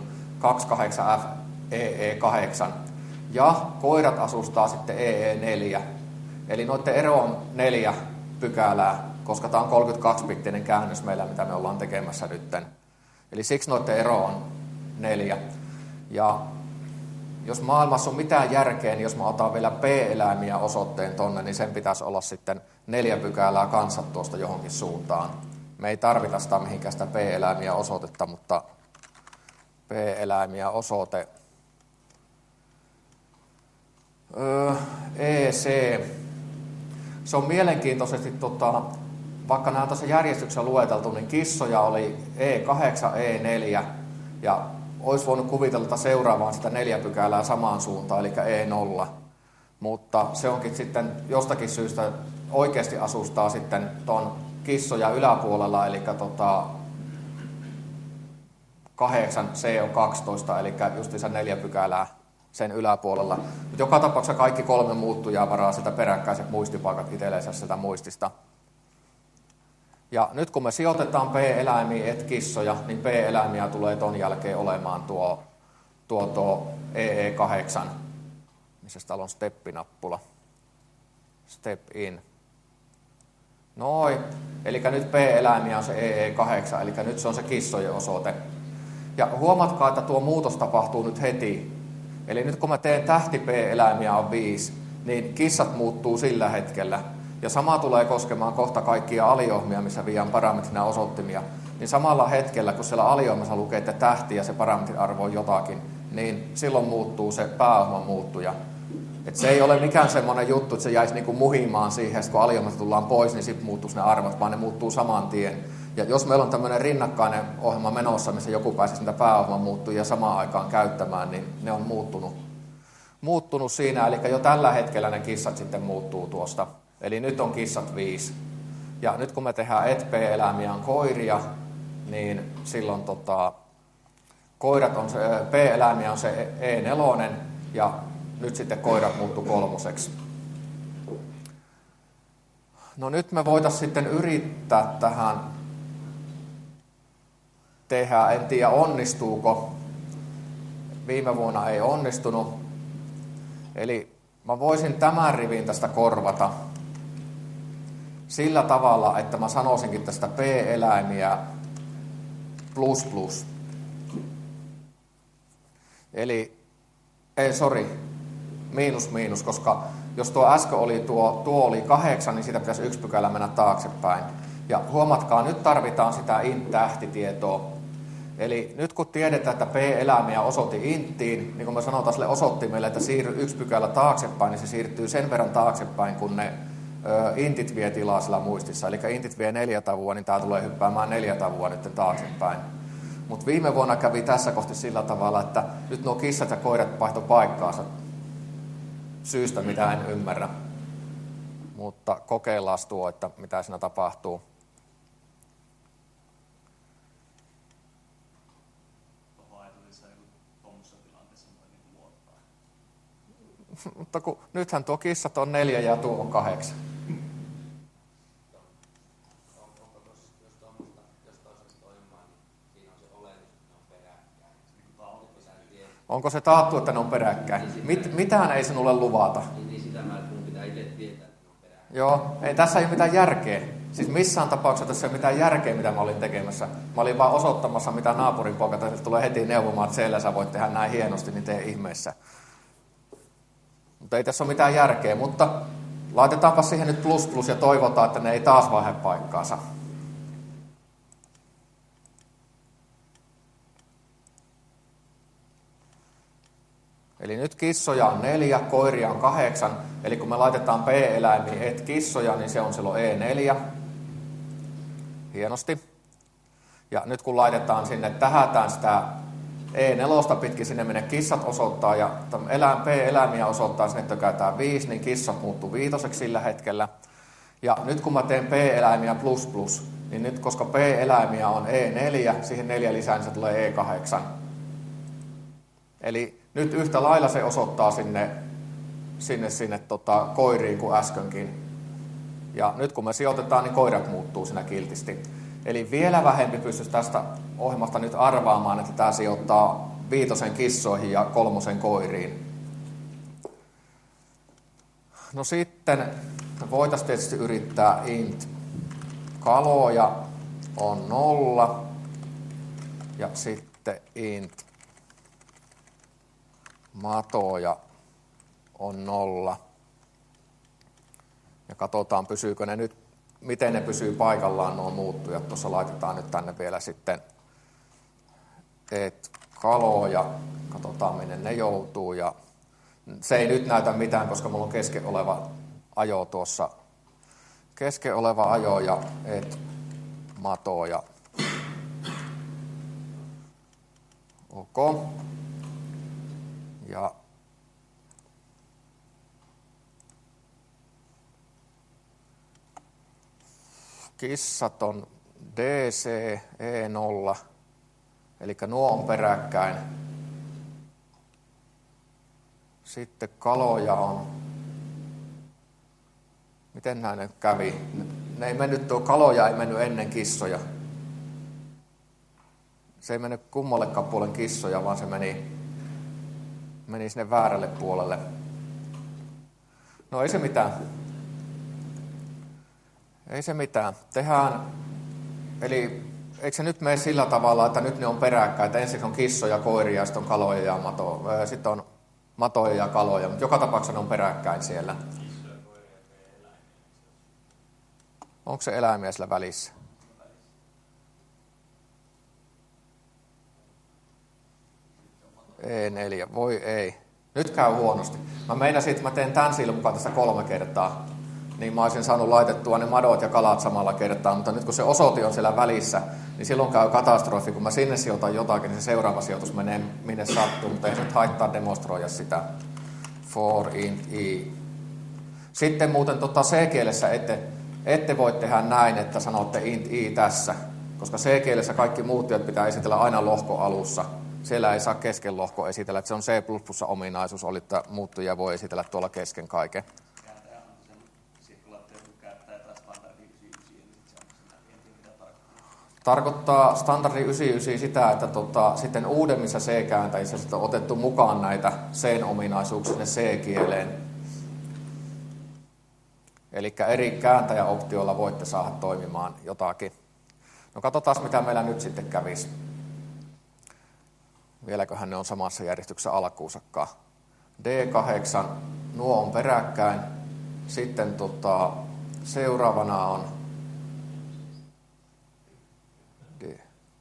28FEE8. Ja koirat asustaa sitten EE4. Eli noiden ero on 4 pykälää, koska tämä on 32-bittinen käännös meillä, mitä me ollaan tekemässä nytten. Eli siksi noiden ero on 4. Ja jos maailmassa on mitään järkeä, niin jos mä otan vielä P-eläimiä osoitteen tonne, niin sen pitäisi olla sitten 4 pykälää kanssa tuosta johonkin suuntaan. Me ei tarvita sitä mihinkään sitä P-eläimiä osoitetta, mutta P-eläimiä osoite EC. Se on mielenkiintoisesti, vaikka nämä on tässä järjestyksessä lueteltu, niin kissoja oli E8, E4 ja olisi voinut kuvitella seuraavaan sitä 4 pykälää samaan suuntaan, eli E0. Mutta se onkin sitten jostakin syystä oikeasti asustaa sitten ton kissoja yläpuolella, eli 8, C on 12, eli justiinsa 4 pykälää sen yläpuolella. Mutta joka tapauksessa kaikki 3 muuttujaa varaa sitä peräkkäiset muistipaikat itsellensä sitä muistista. Ja nyt kun me sijoitetaan P-eläimiä et kissoja, niin P-eläimiä tulee ton jälkeen olemaan tuo EE8, missä täällä on steppinappula. Step in. Noin. Eli nyt P-eläimiä on se EE8, eli nyt se on se kissojen osoite. Ja huomatkaa, että tuo muutos tapahtuu nyt heti. Eli nyt kun mä teen tähti P-eläimiä on 5, niin kissat muuttuu sillä hetkellä. Ja sama tulee koskemaan kohta kaikkia aliohmia, missä viian parametrinä osoittimia. Niin samalla hetkellä, kun siellä aliohmassa lukee, että tähti ja se parametriarvo on jotakin, niin silloin muuttuu se pääohman muuttuja. Et se ei ole mikään semmoinen juttu, että se jäisi niinku muhimaan siihen, että kun aliohmasta tullaan pois, niin sitten muuttuisi ne arvot, vaan ne muuttuu saman tien. Ja jos meillä on tämmöinen rinnakkainen ohjelma menossa, missä joku pääsisi niitä pääohman muuttujia samaan aikaan käyttämään, niin ne on muuttunut siinä. Eli jo tällä hetkellä ne kissat sitten muuttuu tuosta. Eli nyt on kissat 5. Ja nyt kun me tehdään P-eläimiä on koiria, niin silloin koirat on se, P-eläimiä on se E4, ja nyt sitten koirat muuttuu 3. No nyt me voitaisiin sitten yrittää tähän tehdä, en tiedä onnistuuko. Viime vuonna ei onnistunut. Eli mä voisin tämän rivin tästä korvata sillä tavalla, että mä sanoisinkin tästä P-eläimiä ++. Eli, miinus, koska jos tuo äsken oli tuo oli 8, niin siitä pitäisi 1 pykälä mennä taaksepäin. Ja huomatkaa, nyt tarvitaan sitä int-tähtitietoa. Eli nyt kun tiedetään, että P-eläimiä osoitti inttiin, niin kun me sanotaan sille osoittimelle, että siirry 1 pykälä taaksepäin, niin se siirtyy sen verran taaksepäin, kun ne intit vie tilaa sillä muistissa. Eli intit vie 4 tavua, niin tämä tulee hyppäämään 4 tavua nyt taaksepäin. Mutta viime vuonna kävi tässä kohti sillä tavalla, että nyt nuo kissat ja koirat vaihtoi paikkaansa syystä, mitä en ymmärrä. Mutta kokeillaan tuo, että mitä siinä tapahtuu. Mutta nythän tuo kissat on 4 ja tuo on 8. Onko se taattu, että ne on peräkkäin? Mitään ei sinulle luvata. Niin sitä mä pitää itse tietää, että ne on peräkkäin. Joo, ei tässä ei ole mitään järkeä. Siis missään tapauksessa tässä ei ole mitään järkeä, mitä mä olin tekemässä. Mä olin vaan osoittamassa, mitä naapurin poikalta tulee heti neuvomaan, että siellä sä voit tehdä näin hienosti, niin tee ihmeessä. Mutta ei tässä ole mitään järkeä, mutta laitetaanpa siihen nyt ++ ja toivotaan, että ne ei taas vaihda paikkaansa. Eli nyt kissoja on 4, koiria on 8. Eli kun me laitetaan P-eläimiä et kissoja, niin se on silloin E4. Hienosti. Ja nyt kun laitetaan sinne, tähätään sitä E4 pitkin, sinne minne kissat osoittaa, ja P-eläimiä osoittaa, sinne tökätään 5, niin kissat muuttuu 5 sillä hetkellä. Ja nyt kun mä teen P-eläimiä ++, niin nyt koska P-eläimiä on E4, siihen 4 lisää, niin se tulee E8. Eli nyt yhtä lailla se osoittaa sinne koiriin kuin äskenkin. Ja nyt kun me sijoitetaan, niin koirat muuttuu siinä kiltisti. Eli vielä vähempi pystyisi tästä ohjelmasta nyt arvaamaan, että tämä sijoittaa 5 kissoihin ja 3 koiriin. No sitten voitaisiin tietysti yrittää int kaloja on 0 ja sitten int matoja on 0. Ja katsotaan, pysyykö ne nyt, miten ne pysyy paikallaan nuo muuttujat. Tuossa laitetaan nyt tänne vielä sitten et kaloja. Katsotaan, minne ne joutuu. Ja se ei nyt näytä mitään, koska mulla on kesken oleva ajo tuossa. Kesken oleva ajo ja et matoja. Ok. Ja kissat on DC, E0, Eli nuo on peräkkäin. Sitten kaloja on. Miten nämä nyt kävi? Ne ei mennyt, tuo kaloja ei mennyt ennen kissoja. Se ei mennyt kummallekaan puolen kissoja, vaan se meni sinne väärälle puolelle. No ei se mitään. Ei se mitään. Tehdään, eli eikö se nyt mene sillä tavalla, että nyt ne on peräkkäin, että ensin on kissoja, koiria ja sitten on kaloja ja matoja. Sitten on matoja ja kaloja, mutta joka tapauksessa ne on peräkkäin siellä. Onko se eläimiä siellä välissä? E4, voi ei. Nyt käy huonosti. Mä meinasin, että mä teen tämän silmukaan tästä 3 kertaa. Niin mä olisin saanut laitettua ne madot ja kalat samalla kertaa, mutta nyt kun se osoite on siellä välissä, niin silloin käy katastrofi. Kun mä sinne sijoitan jotakin, niin se seuraava sijoitus menee minne sattuu, mutta ei se nyt haittaa demonstroida sitä. For int i. Sitten muuten C-kielessä ette voi tehdä näin, että sanotte int i tässä, koska C-kielessä kaikki muuttujat pitää esitellä aina lohko alussa. Siellä ei saa kesken lohko esitellä, että se on C++-ominaisuus, oli, että muuttujia voi esitellä tuolla kesken kaiken. Tarkoittaa standardi 99 sitä, että sitten uudemmissa C-kääntäjissä sitten on otettu mukaan näitä C-ominaisuuksia sinne C-kieleen. Eli eri kääntäjäoptioilla voitte saada toimimaan jotakin. No katsotaan, mitä meillä nyt sitten kävisi. Vieläköhän ne on samassa järjestyksessä alkuusakkaan. D8, nuo on peräkkäin. Sitten seuraavana on D.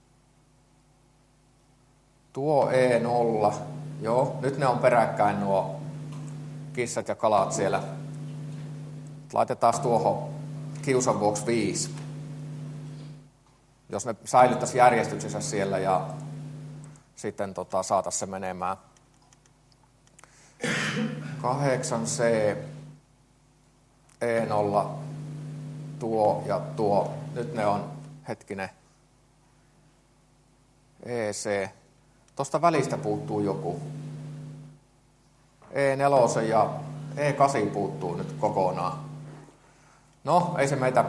Tuo E0. Joo, nyt ne on peräkkäin nuo kissat ja kalat siellä. Laitetaan tuohon kiusan vuoksi 5. Jos ne säilyttäisi järjestyksessä siellä ja sitten saataisiin se menemään. 8C, E0, tuo ja tuo. Nyt ne on, hetkinen, EC. Tuosta välistä puuttuu joku. E4 ja E8 puuttuu nyt kokonaan. No, ei se meitä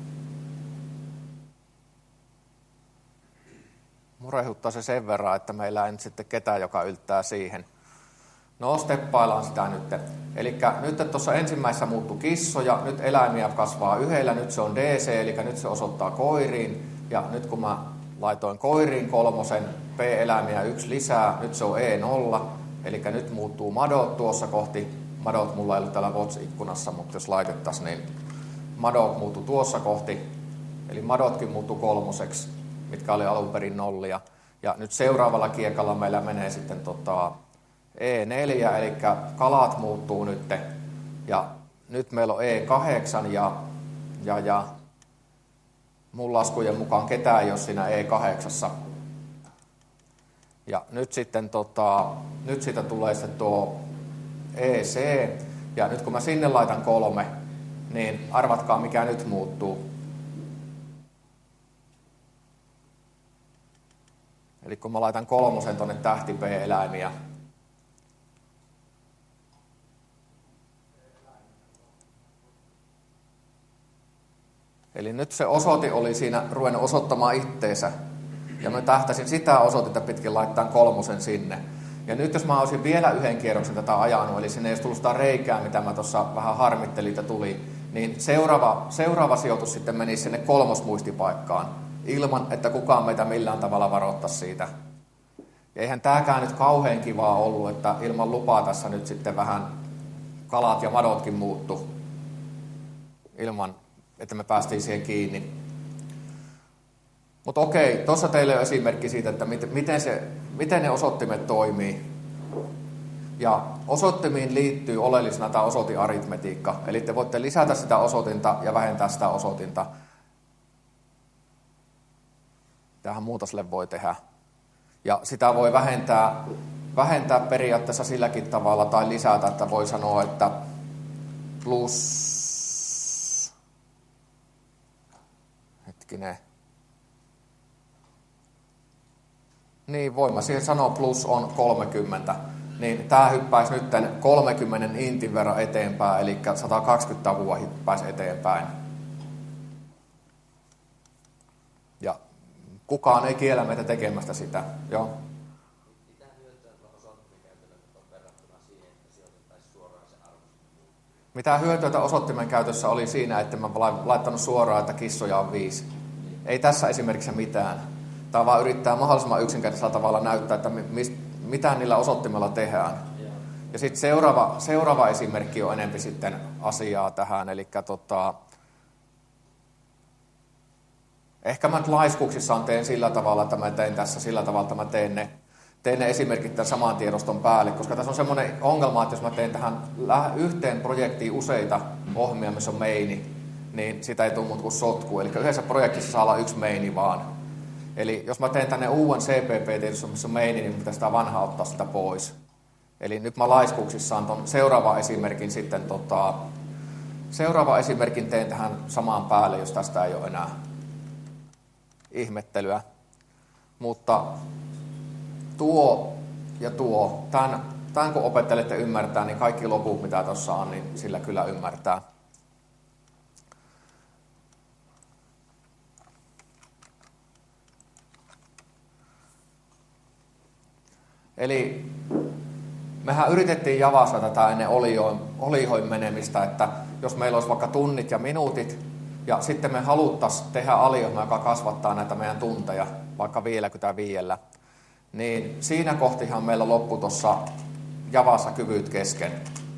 murehuttaa se sen verran, että meillä ei nyt sitten ketään, joka yltää siihen. No, steppaillaan sitä nyt. Eli nyt tuossa ensimmäisessä muuttui kissoja, nyt eläimiä kasvaa yhdellä, nyt se on DC, eli nyt se osoittaa koiriin. Ja nyt kun mä laitoin koiriin 3, P-eläimiä 1 lisää, nyt se on E0, eli nyt muuttuu madot tuossa kohti. Madot mulla ei ollut täällä Watch-ikkunassa, mutta jos laitettaisiin, niin madot muuttuu tuossa kohti. Eli madotkin muuttuu 3, mitkä oli alun perin 0. Ja nyt seuraavalla kiekalla meillä menee sitten E4, eli kalat muuttuu nyt. Ja nyt meillä on E8 ja mun laskujen mukaan ketään ei ole siinä E8. Ja nyt sitten nyt siitä tulee sitten tuo EC. Ja nyt kun mä sinne laitan 3, niin arvatkaa mikä nyt muuttuu. Eli kun mä laitan 3 tuonne tähti P-eläimiä. Eli nyt se osoite oli siinä ruvennut osoittamaan itteensä. Ja mä tähtäsin sitä osoitetta pitkin laittaa 3 sinne. Ja nyt jos mä olisin vielä yhden kierroksen tätä ajanut, eli sinne ei olisi tullut sitä reikää, mitä mä tuossa vähän harmittelin, että tuli, niin seuraava sijoitus sitten menisi sinne 3. muistipaikkaan, ilman että kukaan meitä millään tavalla varoittaisi siitä. Ja eihän tääkään nyt kauhean kivaa ollut, että ilman lupaa tässä nyt sitten vähän kalat ja madotkin muuttu, ilman että me päästiin siihen kiinni. Mutta okei, tuossa teille on esimerkki siitä, että miten ne osoittimet toimii. Ja osoittimiin liittyy oleellisena tämä osoitearitmetiikka. Eli te voitte lisätä sitä osoitinta ja vähentää sitä osoitinta. Tähän muuta sille voi tehdä. Ja sitä voi vähentää periaatteessa silläkin tavalla tai lisätä, että voi sanoa, että plus... Hetkinen. Niin, voin mä siihen sanoa plus on 30. Niin tämä hyppäisi nyt 30 intin verran eteenpäin, eli 120 tavua hyppäisi eteenpäin. Ja kukaan ei kiellä meitä tekemästä sitä. Joo. Mitä hyötyä osoittimen käytöllä on verrattuna siihen, että sijoitettaisiin suoraan se arvo? Mitä hyötyä osoittimen käytössä oli siinä, että mä laittanut suoraan, että kissoja on 5. Ei tässä esimerkiksi mitään. Tämä vaan yrittää mahdollisimman yksinkertaisella tavalla näyttää, että mitä niillä osoittimella tehdään. Ja sitten seuraava esimerkki on enempi sitten asiaa tähän, eli ehkä mä nyt laiskuuksissaan teen sillä tavalla, että mä teen tässä sillä tavalla, että mä teen ne esimerkit tämän saman tiedoston päälle, koska tässä on semmoinen ongelma, että jos mä teen tähän yhteen projektiin useita ohjelmia, missä on meini, niin sitä ei tule muuta kuin sotku. Eli yhdessä projektissa saa olla yksi meini vaan. Eli jos mä teen tänne uuden CPP-tiedoston, missä on meini, niin pitäisi sitä vanhaa ottaa sitä pois. Eli nyt mä laiskuuksissaan ton seuraavan esimerkin teen tähän samaan päälle, jos tästä ei ole enää ihmettelyä. Mutta tuo ja tuo, tämän kun opettelette ymmärtää, niin kaikki loput, mitä tuossa on, niin sillä kyllä ymmärtää. Eli mehän yritettiin Javassa tätä ennen olihoin menemistä, että jos meillä olisi vaikka tunnit ja minuutit, ja sitten me haluttaisiin tehdä aliohjelma, joka kasvattaa näitä meidän tunteja, vaikka 50, niin siinä kohtihan meillä loppui tuossa Javassa kyvyt kesken.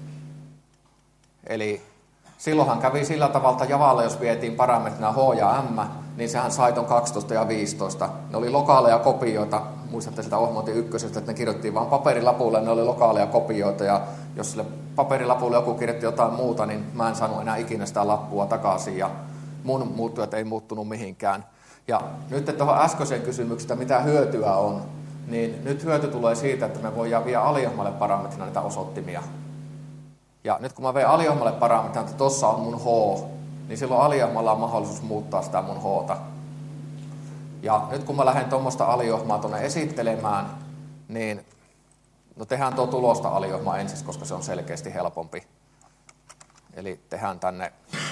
Eli silloinhan kävi sillä tavalla, että Javalla, jos vietiin parametrina H ja M, niin sehän sai ton 12 ja 15. Ne oli lokaaleja kopioita, muistatte sitä ohjelmointi ykkösestä, että ne kirjoittiin vaan paperilapulle, ne oli lokaaleja kopioita, ja jos sille paperilapulle joku kirjoitti jotain muuta, niin mä en saanut enää ikinä sitä lappua takaisin, ja mun muuttujat ei muuttunut mihinkään. Ja nyt tuohon äskeiseen kysymykseen, mitä hyötyä on, niin nyt hyöty tulee siitä, että me voidaan viedä aliohjelmalle parametrina niitä osoittimia. Ja nyt kun mä veen aliohjelmalle parametrina, että tossa on mun H, niin silloin aliohjelmalla on mahdollisuus muuttaa sitä mun H:ta. Ja nyt kun mä lähden tuommoista aliohjelmaa tuonne esittelemään, niin no tehdään tuo tulosta aliohjelma ensin, koska se on selkeästi helpompi. Eli tehdään tänne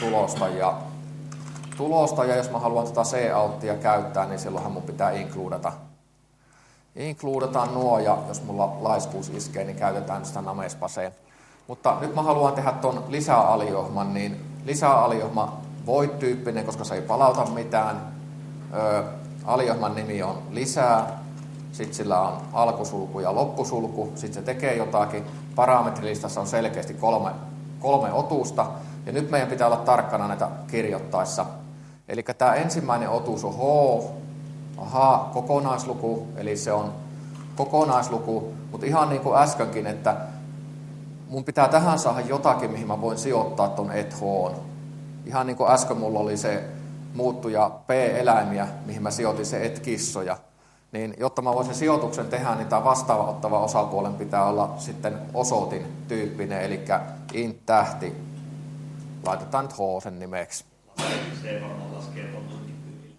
tulosta ja jos mä haluan tätä C-outtia käyttää, niin silloinhan mun pitää includata. Includataan nuo, ja jos mulla laiskuus iskee, niin käytetään sitä namespacea. Mutta nyt mä haluan tehdä ton lisäaliohjelman, niin lisäaliohjelma void-tyyppinen, koska se ei palauta mitään. Aliohjelman nimi on lisää, sitten sillä on alkusulku ja loppusulku, sitten se tekee jotakin. Parametrilistassa on selkeästi kolme otusta, ja nyt meidän pitää olla tarkkana näitä kirjoittaessa. Eli tämä ensimmäinen otuus on H, kokonaisluku, eli se on kokonaisluku, mutta ihan niin kuin äskenkin, että mun pitää tähän saada jotakin, mihin mä voin sijoittaa ton H. Ihan niin kuin äsken mulla oli se muuttuja P-eläimiä, mihin mä sijoitin se kissoja. Niin jotta mä voisin sijoituksen tehdä, niin tämä vastaava ottava osapuolen pitää olla sitten osoitin tyyppinen, eli int tähti. Laitetaan nyt H sen nimeksi. Se varmaan laskee tonkin tyylillä.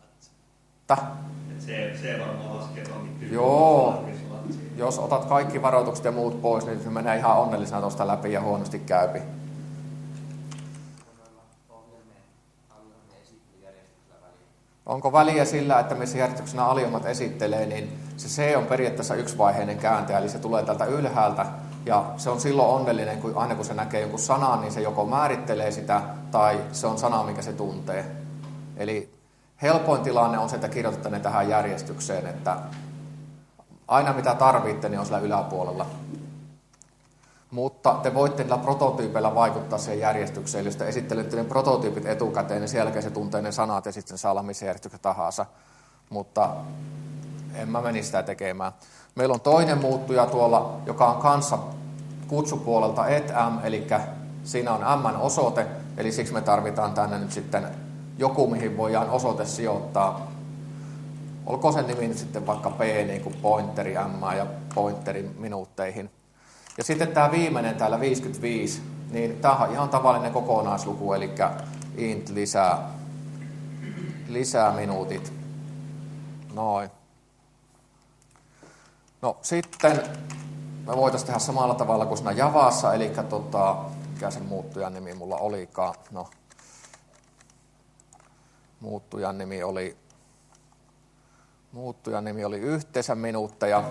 Se varmaan laskee tonkin tyylillä. Joo. Jos otat kaikki varoitukset ja muut pois, niin se menee ihan onnellisena tuosta läpi ja huonosti käypi. Onko väliä sillä, että missä järjestyksessä aliohjelmat esittelee, niin se C on periaatteessa yksivaiheinen kääntäjä, eli se tulee täältä ylhäältä, ja se on silloin onnellinen, kun aina kun se näkee jonkun sanan, niin se joko määrittelee sitä, tai se on sana, minkä se tuntee. Eli helpoin tilanne on se, että kirjoitatte ne tähän järjestykseen, että aina mitä tarvitte, niin on sillä yläpuolella. Mutta te voitte niillä prototyypeillä vaikuttaa siihen järjestykseen. Eli jos te esittelette ne prototyypit etukäteen, niin sen jälkeen se tuntee ne sanat ja sitten saa olla missä järjestyksessä tahansa. Mutta en mä meni sitä tekemään. Meillä on toinen muuttuja tuolla, joka on kanssa kutsupuolelta etm, eli siinä on m-osoite, eli siksi me tarvitaan tänne nyt sitten joku, mihin voidaan osoite sijoittaa. Olkoon sen nimi nyt sitten vaikka p, niin kuin pointeri m ja pointeri minuutteihin. Ja sitten tämä viimeinen täällä 55, niin tämä on ihan tavallinen kokonaisluku, eli int lisää minuutit. Noin. No sitten me voitaisiin tehdä samalla tavalla kuin siinä Javassa, eli mikä sen muuttujan nimi mulla olikaan. No, muuttujan nimi oli yhteisöminuutteja.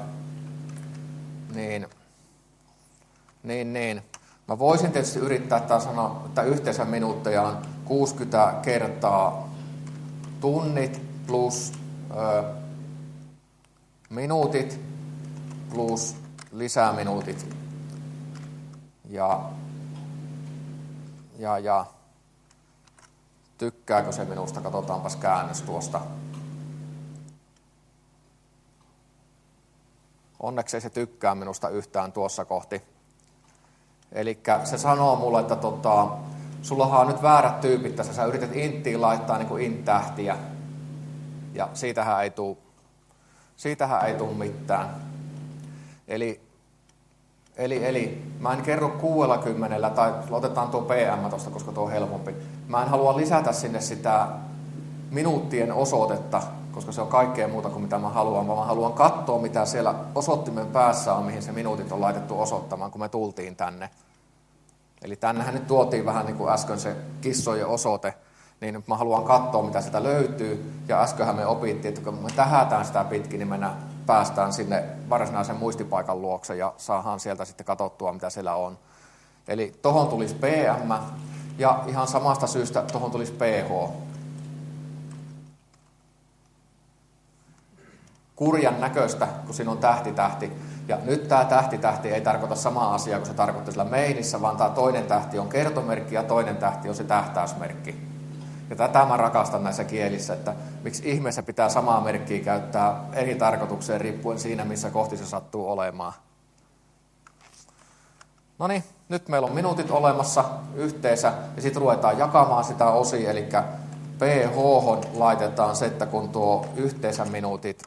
Niin. Mä voisin tietysti yrittää sanoa, että yhteisöminuutteja on 60 kertaa tunnit plus minuutit plus lisäminuutit. Ja tykkääkö se minusta? Katsotaanpas käännös tuosta. Onneksi ei se tykkää minusta yhtään tuossa kohti. Eli se sanoo mulle, että sullahan on nyt väärät tyypit tässä. Sä yrität inttiin laittaa niin kuin int-tähtiä. Ja siitähän ei tule mitään. Eli mä en kerro 60, tai otetaan tuo PM tuosta, koska tuo on helpompi. Mä en halua lisätä sinne sitä minuuttien osoitetta, koska se on kaikkea muuta kuin mitä mä haluan, vaan mä haluan katsoa, mitä siellä osoittimen päässä on, mihin se minuutit on laitettu osoittamaan, kun me tultiin tänne. Eli tännehän nyt tuotiin vähän niin kuin äsken se kissojen osoite, niin mä haluan katsoa, mitä sitä löytyy. Ja äskenhän me opittiin, että kun me tähätään sitä pitkin, niin me päästään sinne varsinaisen muistipaikan luokse ja saadaan sieltä sitten katsottua, mitä siellä on. Eli tohon tulisi PM ja ihan samasta syystä tohon tulisi PH. Kurjan näköistä, kun siinä on tähti. Ja nyt tämä tähti ei tarkoita samaa asiaa kuin se tarkoittaa sillä mainissä, vaan tämä toinen tähti on kertomerkki ja toinen tähti on se tähtäysmerkki. Ja tätä mä rakastan näissä kielissä, että miksi ihmeessä pitää samaa merkkiä käyttää eri tarkoitukseen riippuen siinä, missä kohti se sattuu olemaan. No niin, nyt meillä on minuutit olemassa yhteensä ja sitten ruvetaan jakamaan sitä osia, eli PH laitetaan se, että kun tuo yhteensä minuutit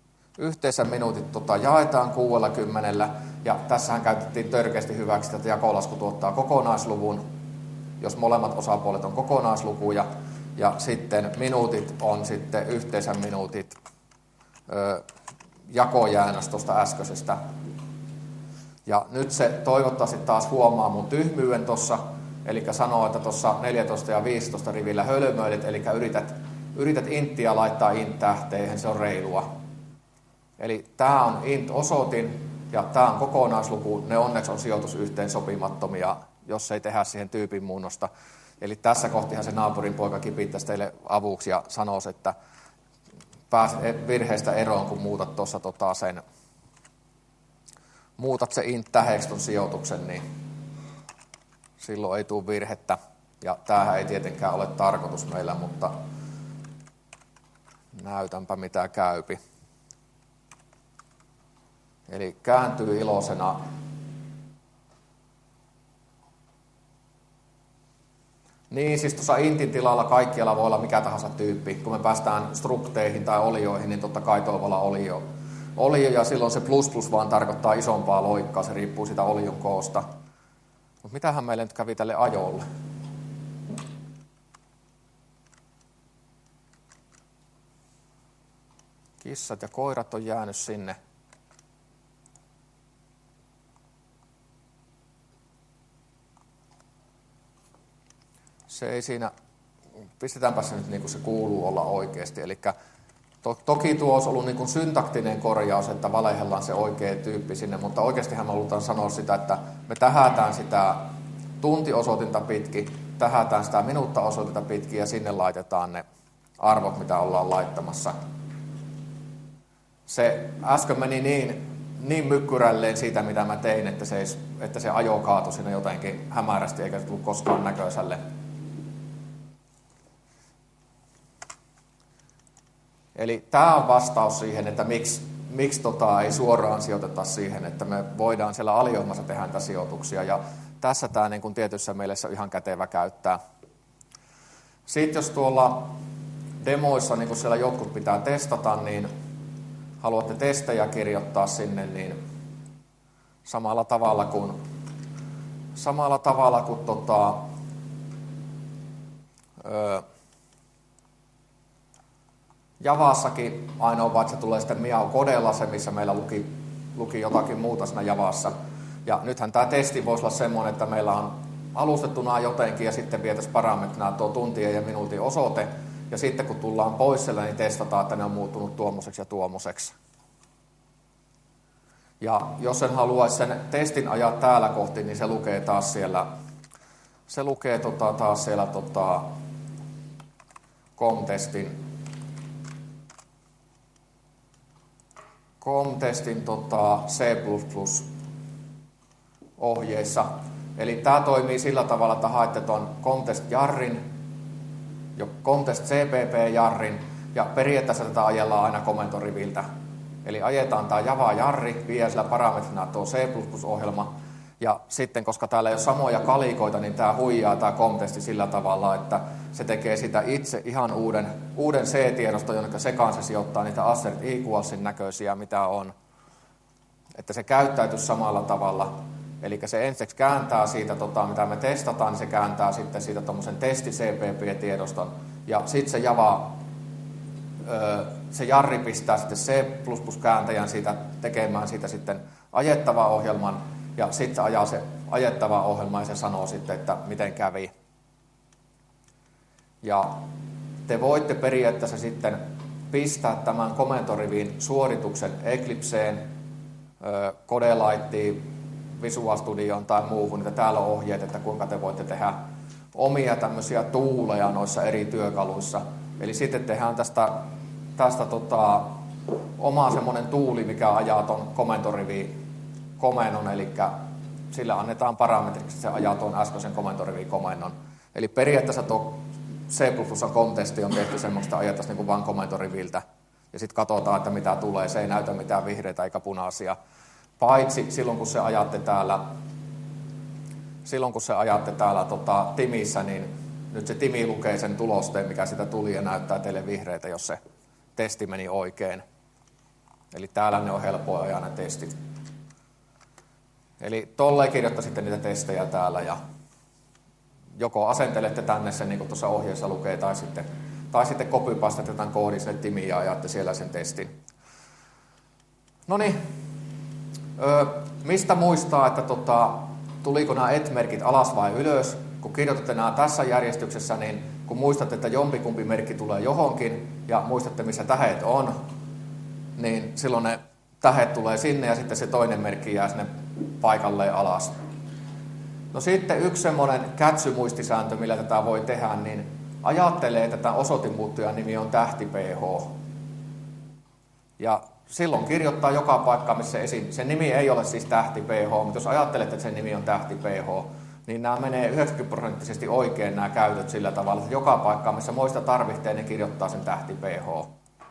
jaetaan 60, ja tässähän käytettiin törkeästi hyväksi, että jakolasku tuottaa kokonaisluvun, jos molemmat osapuolet on kokonaislukuja, ja sitten minuutit on sitten yhteensä minuutit jakojäännös tuosta äskeisestä. Ja nyt se toivottavasti taas huomaa mun tyhmyyden tuossa, eli sanoo, että tuossa 14 ja 15 rivillä hölmöilet, eli yrität inttiä laittaa int-tähteen, se on reilua. Eli tämä on int-osoitin ja tämä on kokonaisluku, ne onneksi on sijoitusyhteen sopimattomia, jos ei tehdä siihen tyypin muunnosta. Eli tässä kohtihan se naapurin poika kipittäisi teille avuksi ja sanoisi, että pääset virheestä eroon, kun muutat tuossa muutat se int-täheeksi ton sijoituksen, niin silloin ei tule virhettä. Ja tämähän ei tietenkään ole tarkoitus meillä, mutta näytänpä mitä käypi. Eli kääntyy iloisena. Niin, siis tuossa intin tilalla kaikkialla voi olla mikä tahansa tyyppi. Kun me päästään strukteihin tai olioihin, niin totta kai tuolla voi olla olio, ja silloin se plus vaan tarkoittaa isompaa loikkaa, se riippuu siitä olion koosta. Mutta mitähän meille nyt kävi tälle ajolle? Kissat ja koirat on jäänyt sinne. Se ei siinä, pistetäänpä se nyt niin kuin se kuuluu olla oikeasti. Eli toki tuo olisi ollut niin kuin syntaktinen korjaus, että valehellaan se oikea tyyppi sinne, mutta oikeastihan me halutaan sanoa sitä, että me tähätään sitä tuntiosoitinta pitkin, tähätään sitä minuuttaosoitinta pitkin ja sinne laitetaan ne arvot, mitä ollaan laittamassa. Se äsken meni niin mykkyrälleen siitä, mitä mä tein, että se ajo kaatui sinne jotenkin hämärästi eikä se tullut koskaan näköiselle. Eli tämä on vastaus siihen, että miksi ei suoraan sijoiteta siihen, että me voidaan siellä aliohjelmassa tehdä näitä sijoituksia. Ja tässä tämä niin kuin tietyssä mielessä on ihan kätevä käyttää. Sitten jos tuolla demoissa, niin kun siellä jotkut pitää testata, niin haluatte testejä kirjoittaa sinne, niin samalla tavalla kuin Javassakin ainoa vaan, että se tulee sitten miau kodella se, missä meillä luki luki jotakin muuta siinä Javassa. Ja nythän tämä testi voisi olla semmoinen, että meillä on alustettuna jotenkin ja sitten vietäisiin parametrina tuo tuntien ja minuutin osoite. Ja sitten kun tullaan pois siellä, niin testataan, että ne on muuttunut tuommoiseksi ja tuommoiseksi. Ja jos en haluaisi sen testin ajaa täällä kohti, niin se lukee taas siellä, COM-testin C++-ohjeissa. Eli tämä toimii sillä tavalla, että haette tuon COM-test-jarrin, jo COM-test CPP-jarrin, ja periaatteessa tätä ajellaan aina komentoriviltä. Eli ajetaan tämä Java-jarri, vie sillä parametrina tuo C++-ohjelma, ja sitten, koska täällä ei ole samoja kalikoita, niin tämä huijaa tämä COM-testi sillä tavalla, että se tekee sitä itse ihan uuden C-tiedoston, jonka sekaan se sijoittaa niitä assert equalsin näköisiä, mitä on. Että se käyttäytyy samalla tavalla. Eli se ensiksi kääntää siitä, mitä me testataan, niin se kääntää sitten siitä tuommoisen testi-CPP-tiedoston, ja sitten se Java, se jarri pistää sitten C++-kääntäjän siitä tekemään siitä sitten ajettavaa ohjelman, ja sitten se ajaa se ajettava ohjelma ja se sanoo sitten, että miten kävi. Ja te voitte periaatteessa sitten pistää tämän komentoriviin suorituksen Eclipseen, Codelightiin, Visual Studioon tai muuhun, että täällä on ohjeet, että kuinka te voitte tehdä omia tämmöisiä tuuleja noissa eri työkaluissa. Eli sitten tehdään tästä oma semmoinen tuuli, mikä ajaa ton komentoriviin komennon, eli sillä annetaan parametriksi, että se ajaa tuon äskeisen komentoriviin komennon. Eli periaatteessa tuo C++-COM-testi on tehty semmoista, ajettaisiin niin vaan komentoriviltä, ja sitten katsotaan, että mitä tulee. Se ei näytä mitään vihreitä eikä punaisia. Paitsi silloin, kun se ajatte täällä Timissä, niin nyt se Timi lukee sen tulosteen, mikä sitä tuli, ja näyttää teille vihreitä, jos se testi meni oikein. Eli täällä ne on helppoa ajaa ne testit. Eli tolleen kirjoittaisitte niitä testejä täällä, ja joko asentelette tänne sen, niin kuin tuossa ohjeessa lukee, tai sitten copypastette tämän koodin sinne Timiin ja ajatte siellä sen testin. No niin. Mistä muistaa, että tuliko nämä et-merkit alas vai ylös? Kun kirjoitatte nämä tässä järjestyksessä, niin kun muistatte, että jompikumpi merkki tulee johonkin ja muistatte, missä tähet on, niin silloin ne tähet tulee sinne ja sitten se toinen merkki jää sinne paikalleen alas. No sitten yksi semmoinen kätsymuistisääntö, millä tätä voi tehdä, niin ajattelee, että tämä osoitinmuuttujan nimi on tähti PH. Ja silloin kirjoittaa joka paikka, missä se nimi ei ole siis tähti PH, mutta jos ajattelette, että sen nimi on tähti PH, niin nämä menee 90% oikein nämä käytöt sillä tavalla, että joka paikka, missä moista tarvitsee, niin kirjoittaa sen tähti PH.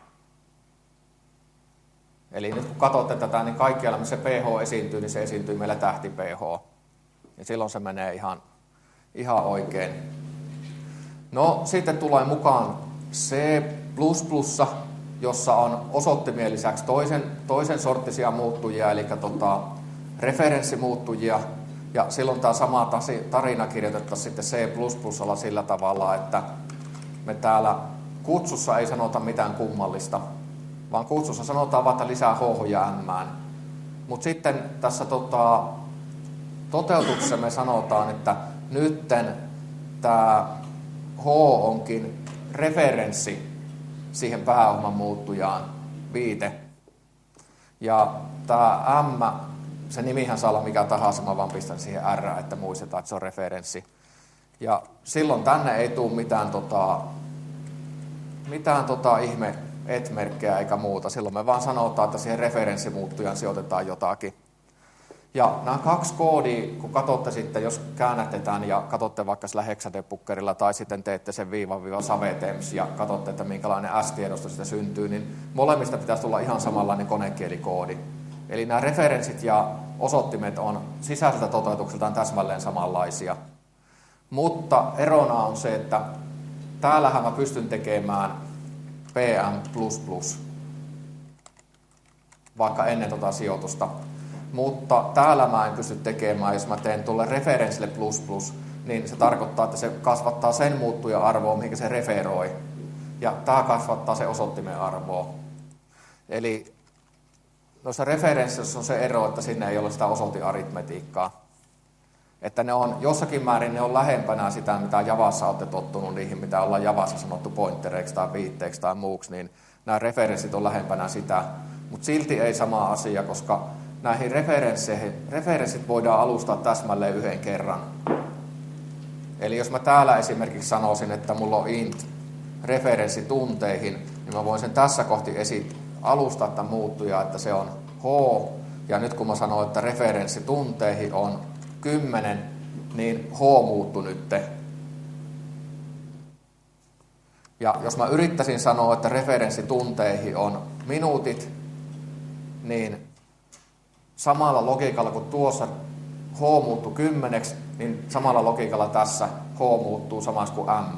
Eli nyt kun katsotte tätä, niin kaikkialla, missä PH esiintyy, niin se esiintyy meillä tähti PH. Ja silloin se menee ihan oikein. No sitten tulee mukaan C++, jossa on osoittimien lisäksi toisen sorttisia muuttujia, eli referenssimuuttujia. Ja silloin tämä sama tarina kirjoitettaisiin sitten C++:lla sillä tavalla, että me täällä kutsussa ei sanota mitään kummallista, vaan kutsussa sanotaan vain, että lisää H ja M. Mutta sitten tässä toteutuksessa me sanotaan, että nytten tämä H onkin referenssi siihen pääohjelman muuttujaan, viite. Ja tämä M, se nimihän saa olla mikä tahansa, mä vaan pistän siihen R, että muistetaan, että se on referenssi. Ja silloin tänne ei tule mitään ihme et-merkkejä eikä muuta. Silloin me vaan sanotaan, että siihen referenssimuuttujaan sijoitetaan jotakin. Ja nämä kaksi koodia, kun katsotte sitten, jos käännätte tämän ja katsotte vaikka sillä hexadebuggerilla tai sitten teette sen --savetems ja katsotte, että minkälainen S-tiedosto sitä syntyy, niin molemmista pitäisi tulla ihan samanlainen konekielikoodi. Eli nämä referenssit ja osoittimet on sisäiseltä toteutukseltaan täsmälleen samanlaisia. Mutta erona on se, että täällähän mä pystyn tekemään PM++, vaikka ennen sijoitusta. Mutta täällä mä en pysty tekemään, jos mä teen tuolle referenssille ++, niin se tarkoittaa, että se kasvattaa sen muuttujan arvoa, mihin se referoi. Ja tämä kasvattaa se osoittimen arvoa. Eli noissa referenssissä on se ero, että sinne ei ole sitä osoitearitmetiikkaa. Että ne on, jossakin määrin ne on lähempänä sitä, mitä Javassa olette tottunut niihin, mitä ollaan Javassa sanottu pointereiksi tai viitteeksi tai muuksi, niin nämä referenssit on lähempänä sitä. Mutta silti ei sama asia, koska näihin referenssit voidaan alustaa täsmälleen yhden kerran. Eli jos mä täällä esimerkiksi sanoisin, että mulla on int referenssi tunteihin, niin mä voin sen tässä kohti alustaa tämän muuttuja, että se on h. Ja nyt kun mä sanon, että referenssi tunteihin on 10, niin h muuttui nytte. Ja jos mä yrittäisin sanoa, että referenssi tunteihin on minuutit, niin samalla logiikalla kuin tuossa h muuttuu 10, niin samalla logiikalla tässä h muuttuu samassa kuin m.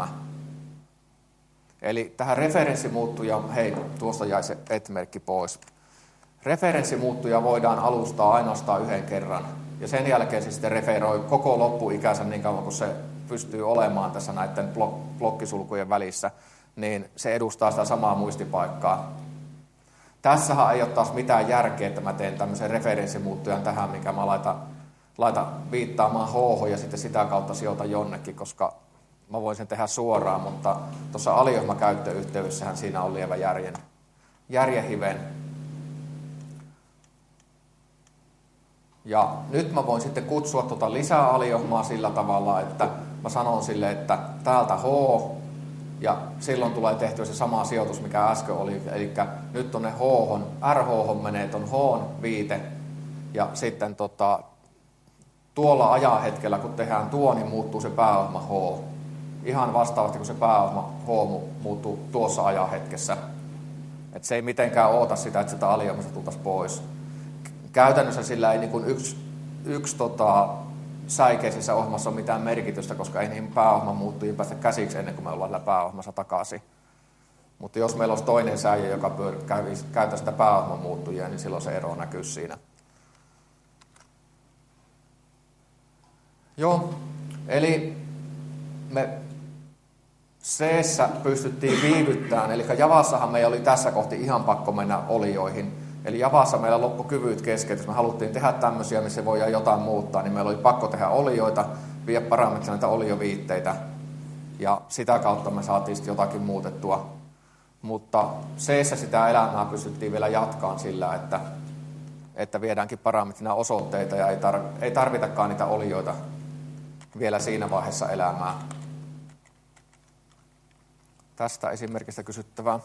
Eli tähän referenssimuuttuja, hei, tuosta jäi se et-merkki pois. Referenssimuuttuja voidaan alustaa ainoastaan yhden kerran. Ja sen jälkeen se sitten referoi koko loppuikänsä niin kauan, kun se pystyy olemaan tässä näiden blokkisulkujen välissä, niin se edustaa sitä samaa muistipaikkaa. Tässähän ei ole taas mitään järkeä, että mä teen tämmöisen referenssimuuttujan tähän, minkä mä laitan viittaamaan h ja sitten sitä kautta sijoitan jonnekin, koska mä voin sen tehdä suoraan, mutta tuossa aliohjelmakäyttöyhteydessähän siinä on lievä järjenhiven. Ja nyt mä voin sitten kutsua tuota lisää aliohmaa sillä tavalla, että mä sanon sille, että täältä h, ja silloin tulee tehtyä se sama sijoitus, mikä äsken oli, eli nyt tuonne h-hon, rh menee tuon h viite, ja sitten tuolla ajanhetkellä, kun tehdään tuo, niin muuttuu se pääohjelma h. Ihan vastaavasti, kun se pääohjelma h muuttuu tuossa ajanhetkessä. Et se ei mitenkään oota sitä, että sitä aliohjelmasta tultaisiin pois. Käytännössä sillä ei niin yksi säikeisessä ohjelmassa ole mitään merkitystä, koska ei niihin pääohjelman muuttujiin päästä käsiksi ennen kuin me ollaan siellä pääohjelmassa takaisin. Mutta jos meillä olisi toinen säie, joka käyttää sitä pääohjelman muuttujia, niin silloin se ero näkyy siinä. Joo, eli me C-ssä pystyttiin viivyttämään, eli Javassahan meillä oli tässä kohti ihan pakko mennä olioihin. Eli Javassa meillä loppui kyvyt kesken, jos me haluttiin tehdä tämmöisiä, missä voidaan jotain muuttaa, niin meillä oli pakko tehdä olioita, viedä parametrina näitä olioviitteitä, ja sitä kautta me saatiin sitten jotakin muutettua. Mutta C-ssä sitä elämää pystyttiin vielä jatkaan sillä, että viedäänkin parametrina osoitteita, ja ei tarvitakaan niitä olioita vielä siinä vaiheessa elämää. Tästä esimerkistä kysyttävää.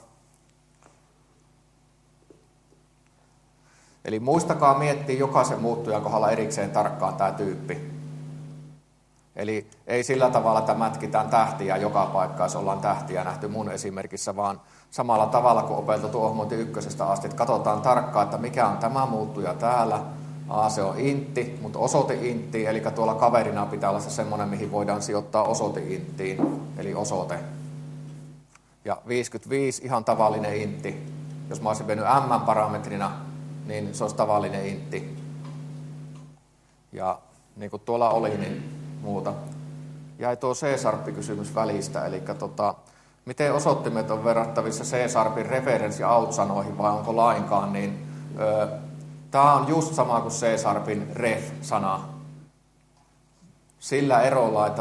Eli muistakaa miettiä jokaisen muuttujan kohdalla erikseen tarkkaan tämä tyyppi. Eli ei sillä tavalla, että mätkitään tähtiä joka paikkaan, jos ollaan tähtiä nähty mun esimerkissä, vaan samalla tavalla kuin opeltu ohjelmointi ykkösestä asti, että katsotaan tarkkaan, että mikä on tämä muuttuja täällä. Se on intti, mutta osoite-intti, eli tuolla kaverina pitää olla se semmoinen, mihin voidaan sijoittaa osoite-inttiin, eli osoite. Ja 55, ihan tavallinen intti. Jos mä olisin vienyt m-parametrina, niin se olisi tavallinen intti. Ja niin kuin tuolla oli, niin muuta. Jäi tuo C-sharp-kysymys välistä, eli miten osoittimet on verrattavissa C-sharpin referenssi out-sanoihin vai onko lainkaan, niin tämä on just sama kuin C-sharpin ref-sana. Sillä erolla, että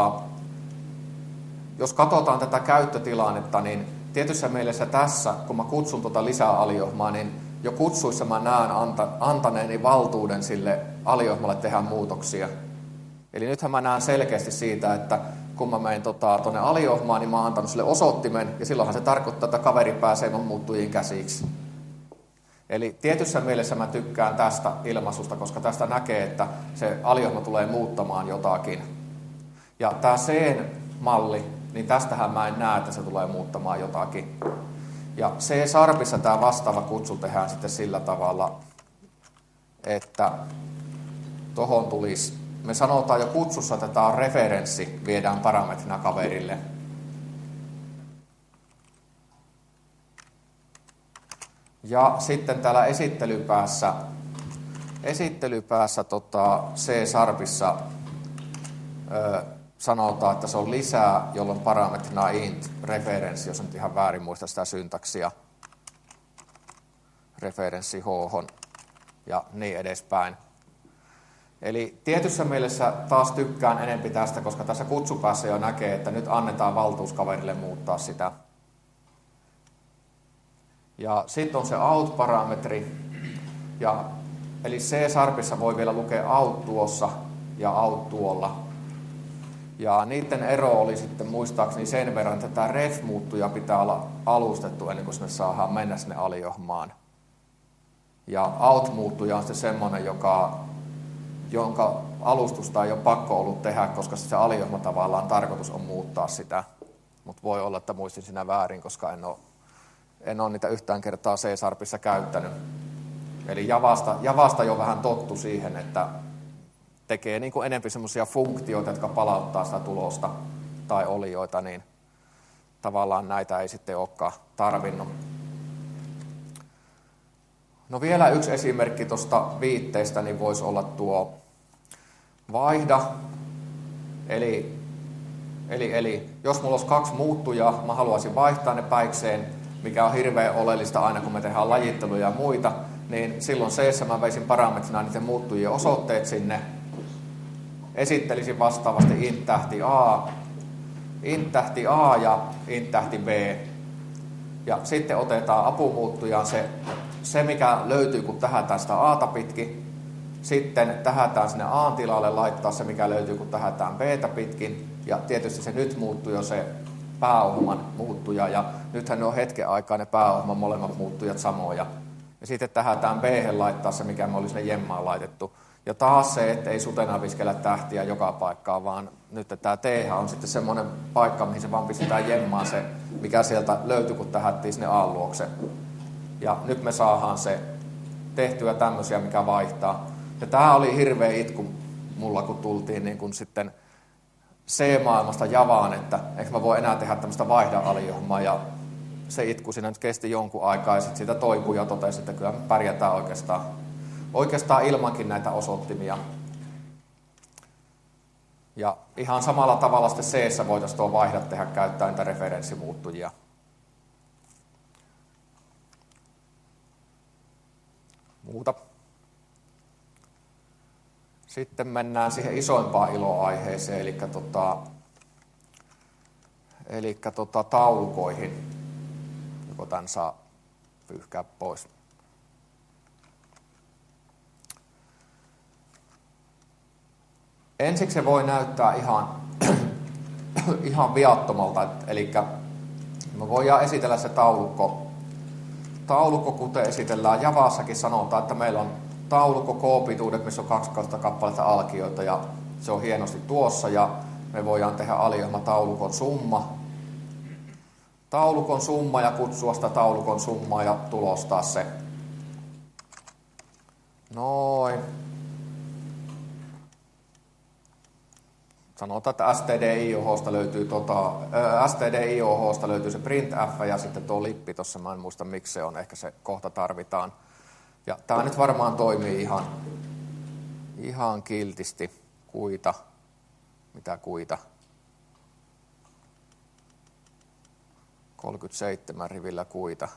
jos katsotaan tätä käyttötilannetta, niin tietyssä mielessä tässä, kun mä kutsun lisää aliohmaa, niin jo kutsuissa mä näen antaneeni valtuuden sille aliohmalle tehdä muutoksia. Eli nythän mä näen selkeästi siitä, että kun mä menen tuonne aliohmaan, niin mä oon antanut sille osoittimen, ja silloinhan se tarkoittaa, että kaveri pääsee mun muuttujiin käsiksi. Eli tietyssä mielessä mä tykkään tästä ilmaisusta, koska tästä näkee, että se aliohma tulee muuttamaan jotakin. Ja tämä C-malli, niin tästähän mä en näe, että se tulee muuttamaan jotakin. Ja C-sharpissa tämä vastaava kutsu tehdään sitten sillä tavalla, että tuohon tulisi, me sanotaan jo kutsussa, että tämä on referenssi, viedään parametrina kaverille. Ja sitten täällä esittelypäässä C-sharpissa sanotaan, että se on lisää, jolloin parametrina int referenssi, jos nyt ihan väärin muista sitä syntaksia, referenssi h-hon. ja niin edespäin. Eli tietyssä mielessä taas tykkään enempi tästä, koska tässä kutsupäässä jo näkee, että nyt annetaan valtuuskaverille muuttaa sitä. Ja sitten on se out-parametri, eli C-sharpissa voi vielä lukea out tuossa ja out tuolla. Ja niiden ero oli sitten muistaakseni sen verran, että tämä ref-muuttuja pitää olla alustettu ennen kuin sinne saadaan mennä sinne aliohmaan. Ja out-muuttuja on sitten semmoinen, jonka alustusta ei ole pakko ollut tehdä, koska se aliohma tavallaan tarkoitus on muuttaa sitä. Mutta voi olla, että muistin siinä väärin, koska en ole niitä yhtään kertaa C-sharpissa käyttänyt. Eli Javasta jo vähän tottu siihen, että tekee niin kuin enemmän semmoisia funktioita, jotka palauttaa sitä tulosta tai olioita, niin tavallaan näitä ei sitten olekaan tarvinnut. No vielä yksi esimerkki tuosta viitteistä, niin voisi olla tuo vaihda. Eli jos mulla olisi 2 muuttujaa, mä haluaisin vaihtaa ne päikseen, mikä on hirveän oleellista aina, kun me tehdään lajitteluja ja muita, niin silloin C-ssä mä veisin parametrina niiden muuttujien osoitteet sinne. Esittelisin vastaavasti int-tähti A ja int-tähti B. Ja sitten otetaan apumuuttujaan se, mikä löytyy, kun tähätään sitä A:ta pitkin. Sitten tähätään sinne A:n tilalle laittaa se, mikä löytyy, kun tähätään B:tä pitkin. Ja tietysti se nyt muuttuu jo se pääohjelman muuttuja. Ja nythän ne on hetken aikaa ne pääohjelman molemmat muuttujat samoja. Ja sitten tähätään B:hen laittaa se, mikä me oli sinne jemmaan laitettu. Ja taas se, että ei sutena viskellä tähtiä joka paikkaan, vaan nyt tämä T on sitten semmoinen paikka, mihin se vaan pistetään jemmaan se, mikä sieltä löytyi, kun tähättiin sinne A luokse. Ja nyt me saadaan se tehtyä tämmöisiä, mikä vaihtaa. Ja tämä oli hirveä itku mulla, kun tultiin niin kun sitten C-maailmasta Javaan, että eikö mä voi enää tehdä tämmöistä vaihda-aliohjelmaa. Ja se itku siinä nyt kesti jonkun aikaa ja sitten siitä toipui ja totesi, että kyllä me pärjätään oikeastaan ilmankin näitä osoittimia. Ja ihan samalla tavalla sitten C-ssä voitaisiin tuo vaihda tehdä käyttäen niitä referenssimuuttujia. Muuta. Sitten mennään siihen isoimpaan iloaiheeseen, eli taulukoihin. Joko tämän saa pyyhkää pois. Ensiksi se voi näyttää ihan viattomalta, eli me voidaan esitellä se taulukko, kuten esitellään Javassakin, sanotaan, että meillä on taulukko K-pituudet, missä on 2 kappaletta alkioita, ja se on hienosti tuossa, ja me voidaan tehdä aliohjelma taulukon summa ja kutsua sitä taulukon summaa ja tulostaa se. Noin. Sanotaan, että std.ioh:sta löytyy se printf ja sitten tuo lippi tuossa, mä en muista miksi se on, ehkä se kohta tarvitaan. Ja tämä nyt varmaan toimii ihan kiltisti. Kuita. Mitä kuita? 37 rivillä kuita.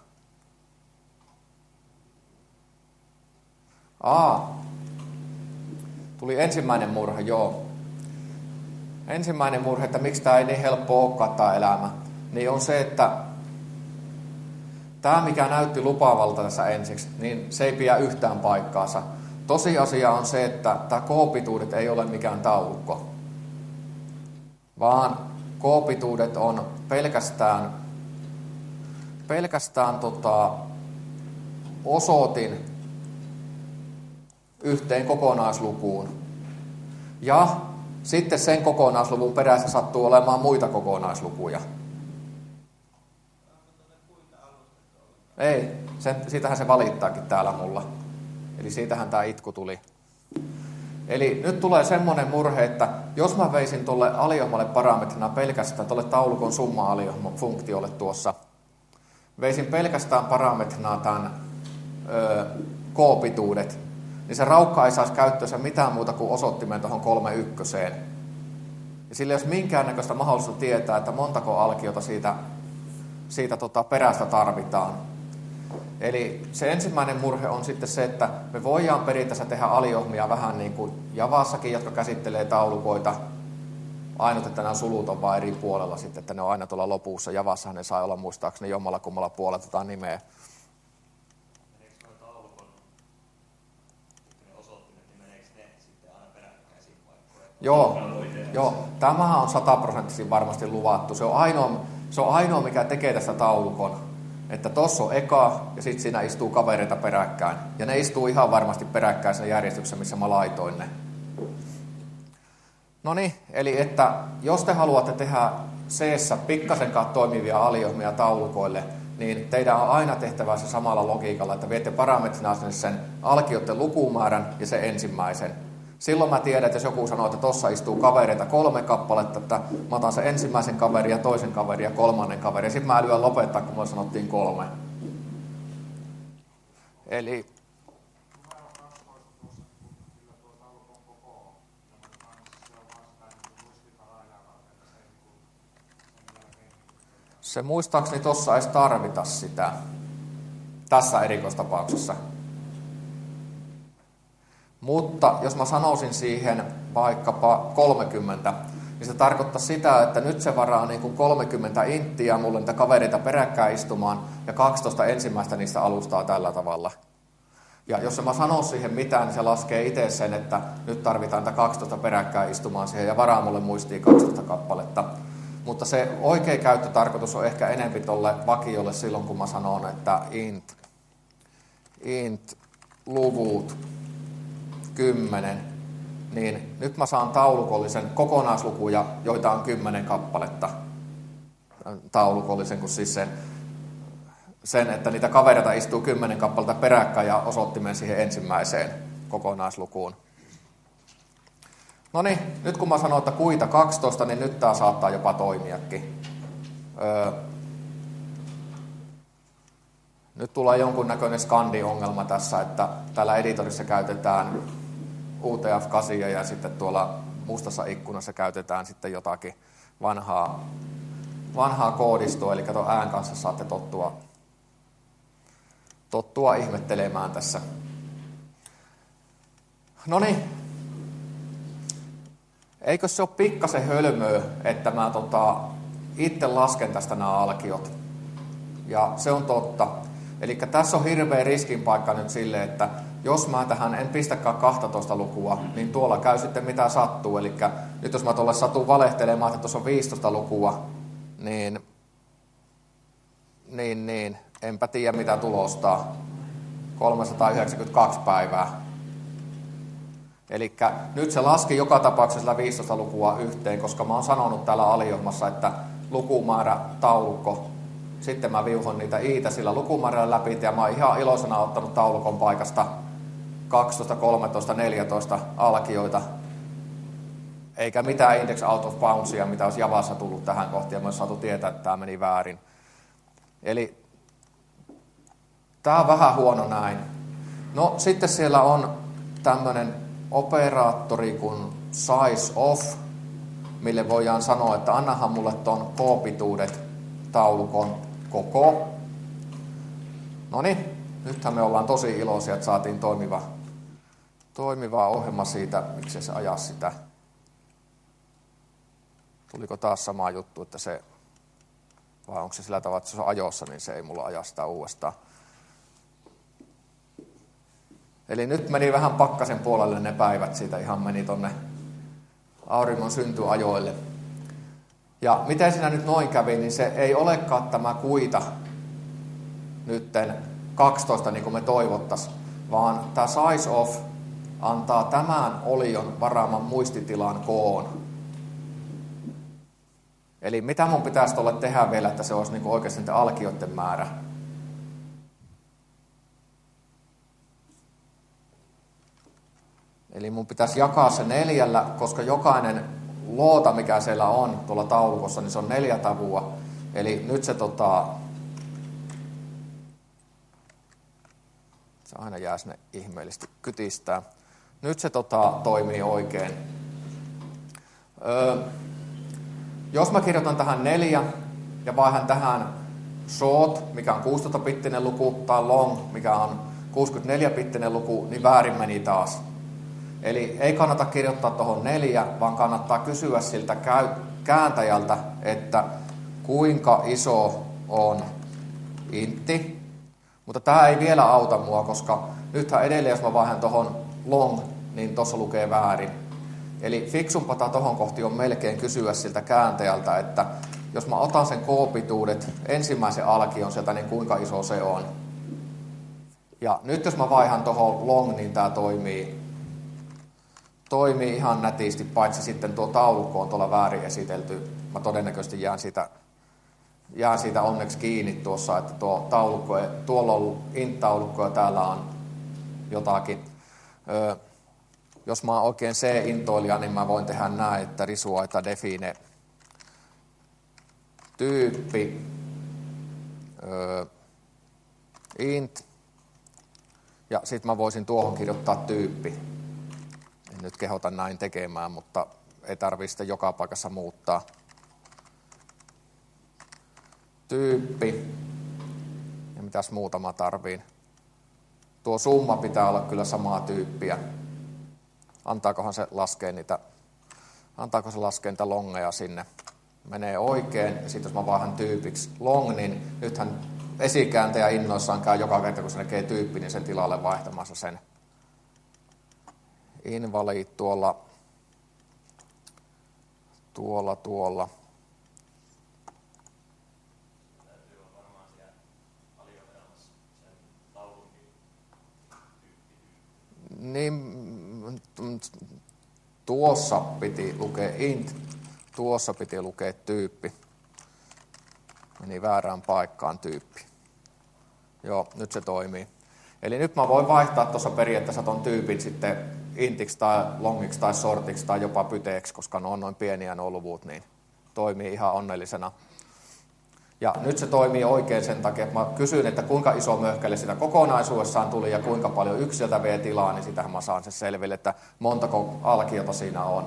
Tuli ensimmäinen murhe, joo. Ensimmäinen murhe, että miksi tämä ei niin helppo olekaan tämä elämä, niin on se, että tämä, mikä näytti lupaavalta tässä ensiksi, niin se ei pidä yhtään paikkaansa. Tosiasia on se, että tämä K-pituudet ei ole mikään taulukko, vaan K-pituudet on pelkästään osoitin yhteen kokonaislukuun. Ja sitten sen kokonaisluvun perässä sattuu olemaan muita kokonaislukuja. Ei, siitähän se valittaakin täällä mulla. Eli siitähän tämä itku tuli. Eli nyt tulee semmoinen murhe, että jos mä veisin tuolle aliohmalle parametrina pelkästään tuolle taulukon summa-aliohma-funktiolle tuossa, veisin pelkästään parametrina tämän K-pituudet, niin se raukka ei saisi käyttöönsä mitään muuta kuin osoittimen tuohon 3.1. Ja sillä ei olisi minkäännäköistä mahdollisuutta tietää, että montako alkiota siitä perästä tarvitaan. Eli se ensimmäinen murhe on sitten se, että me voidaan periaatteessa tehdä aliohmia vähän niin kuin Javassakin, jotka käsittelee taulukoita. Ainut, että nämä sulut on vain eri puolella sitten, että ne on aina tuolla lopussa. Javassahan ne saa olla muistaakseni jommalla kummalla puolella tätä nimeä. Meneekö noin taulukon ne osoittimet, niin meneekö ne sitten aina peräkkäisiin paikkoihin? Joo. Tämähän on 100% varmasti luvattu. Se on ainoa, mikä tekee tästä taulukon. Että tossa on eka ja sitten siinä istuu kavereita peräkkäin. Ja ne istuu ihan varmasti peräkkäin siinä järjestyksessä, missä mä laitoin ne. No niin, eli että jos te haluatte tehdä C-ssä pikkasenkaan toimivia aliohmia taulukoille, niin teidän on aina tehtävä se samalla logiikalla, että viette parametrina sen alkioiden lukumäärän ja sen ensimmäisen. Silloin mä tiedän, että jos joku sanoo, että tuossa istuu kavereita 3 kappaletta, että mä otan sen ensimmäisen kaverin ja toisen kaverin ja kolmannen kaverin, ja sitten mä lyön lopettaa, kun mulle sanottiin 3. Eli se muistaakseni tuossa edes tarvita sitä tässä erikoistapauksessa. Mutta jos mä sanoisin siihen vaikkapa 30, niin se tarkoittaa sitä, että nyt se varaa niin kuin 30 inttiä, mulle niitä kavereita peräkkäin istumaan, ja 12 ensimmäistä niistä alustaa tällä tavalla. Ja jos mä sanon siihen mitään, niin se laskee itse sen, että nyt tarvitaan niitä 12 peräkkäin istumaan siihen, ja varaa mulle muistiin 12 kappaletta. Mutta se oikea käyttötarkoitus on ehkä enempi tolle vakiolle silloin, kun mä sanon, että int luvut 10, niin nyt mä saan taulukollisen kokonaislukuja, joita on 10 kappaletta. Taulukollisen, kun siis sen, että niitä kavereita istuu 10 kappaletta peräkkäin ja osoittimen siihen ensimmäiseen kokonaislukuun. No niin, nyt kun mä sanon, että kuita 12, niin nyt tää saattaa jopa toimiakin. Nyt tulee jonkunnäköinen skandi-ongelma tässä, että täällä editorissa käytetään UTF-8 ja sitten tuolla mustassa ikkunassa käytetään sitten jotakin vanhaa koodistoa, eli tuon ään kanssa saatte tottua ihmettelemään tässä. No niin, eikö se ole pikkasen hölmöä, että mä itse lasken tästä nämä alkiot? Ja se on totta. Eli tässä on hirveä riskin paikka nyt sille, että jos mä tähän en pistäkään 12 lukua, niin tuolla käy sitten mitä sattuu. Eli nyt jos mä tuolle satun valehtelemaan, että tuossa on 15 lukua, niin enpä tiedä mitä tulostaa. 392 päivää. Eli nyt se laski joka tapauksessa 15 lukua yhteen, koska mä oon sanonut täällä aliohmassa, että lukumäärä taulukko. Sitten mä viuhon niitä iitä sillä lukumäärällä läpi, ja mä oon ihan iloisena ottanut taulukon paikasta 12, 13, 14 alkioita. Eikä mitään index out of boundsia, mitä olisi Javassa tullut tähän kohtaan, ja mä olisi saatu tietää, että tämä meni väärin. Eli tää on vähän huono näin. No sitten siellä on tämmöinen operaattori kuin size of, mille voidaan sanoa, että annahan mulle ton k-pituudet taulukon koko. Noniin, nythän me ollaan tosi iloisia, että saatiin toimiva ohjelma siitä, miksi se ajaa sitä. Tuliko taas sama juttu, että se, vai onko se sillä tavalla, että se on ajossa, niin se ei mulla aja sitä uudestaan. Eli nyt meni vähän pakkasen puolelle ne päivät, siitä ihan meni tonne auringon syntyajoille. Ja miten siinä nyt noin kävi, niin se ei olekaan tämä kuita nytten 12 niin kuin me toivottaisiin, vaan tämä size of antaa tämän olion varaaman muistitilan koon. Eli mitä mun pitäisi tuolle tehdä vielä, että se olisi niin kuin oikeasti niiden alkioiden määrä? Eli mun pitäisi jakaa se 4, koska jokainen loota, mikä siellä on tuolla taulukossa, niin se on 4 tavua. Eli nyt se se aina jää sinne ihmeellisesti kytistää. Nyt se toimii oikein. Jos mä kirjoitan tähän 4 ja vaihdan tähän short, mikä on 16-bittinen luku, tai long, mikä on 64-bittinen luku, niin väärin meni taas. Eli ei kannata kirjoittaa tuohon 4, vaan kannattaa kysyä siltä kääntäjältä, että kuinka iso on intti. Mutta tämä ei vielä auta mua, koska nythän edelleen, jos mä vaihdan tuohon long, niin tuossa lukee väärin. Eli fiksumpaa tuohon kohti on melkein kysyä siltä kääntäjältä, että jos mä otan sen K-pituudet, ensimmäisen alkion sieltä, niin kuinka iso se on. Ja nyt jos mä vaihan tuohon long, niin tämä toimii ihan nätisti, paitsi sitten tuo taulukko on tuolla väärin esitelty. Mä todennäköisesti jään siitä onneksi kiinni tuossa, että tuo taulukko, tuolla on ollut int-taulukko ja täällä on jotakin. Jos mä oon oikein C-intoilija, niin mä voin tehdä näin, että risuaita define tyyppi int ja sitten mä voisin tuohon kirjoittaa tyyppi. En nyt kehota näin tekemään, mutta ei tarvitse sitä joka paikassa muuttaa. Tyyppi. Ja mitäs muuta mä tarviin? Tuo summa pitää olla kyllä samaa tyyppiä. Antaako se laskea niitä longeja sinne? Menee oikein. Ja sitten jos mä vaihdan tyypiksi long, niin nythän esikääntäjä innoissaan käy joka kerta, kun se näkee tyyppi, niin sen tilalle vaihtamassa sen invalid tuolla. Täytyy olla varmaan siellä aliohjelmassa sen taulunkin tyyppi. Niin, tuossa piti lukea int, tuossa piti lukea tyyppi. Meni väärään paikkaan tyyppi. Joo, nyt se toimii. Eli nyt mä voin vaihtaa tuossa periaatteessa ton tyypin sitten intiksi tai longiksi tai shortiksi tai jopa pyteeksi, koska ne on noin pieniä nuo luvut, niin toimii ihan onnellisena. Ja nyt se toimii oikein sen takia, että mä kysyin, että kuinka iso möhkäle sitä kokonaisuudessaan tuli ja kuinka paljon yksilöltä vie tilaa, niin sitähän mä saan sen selville, että montako alkiota siinä on.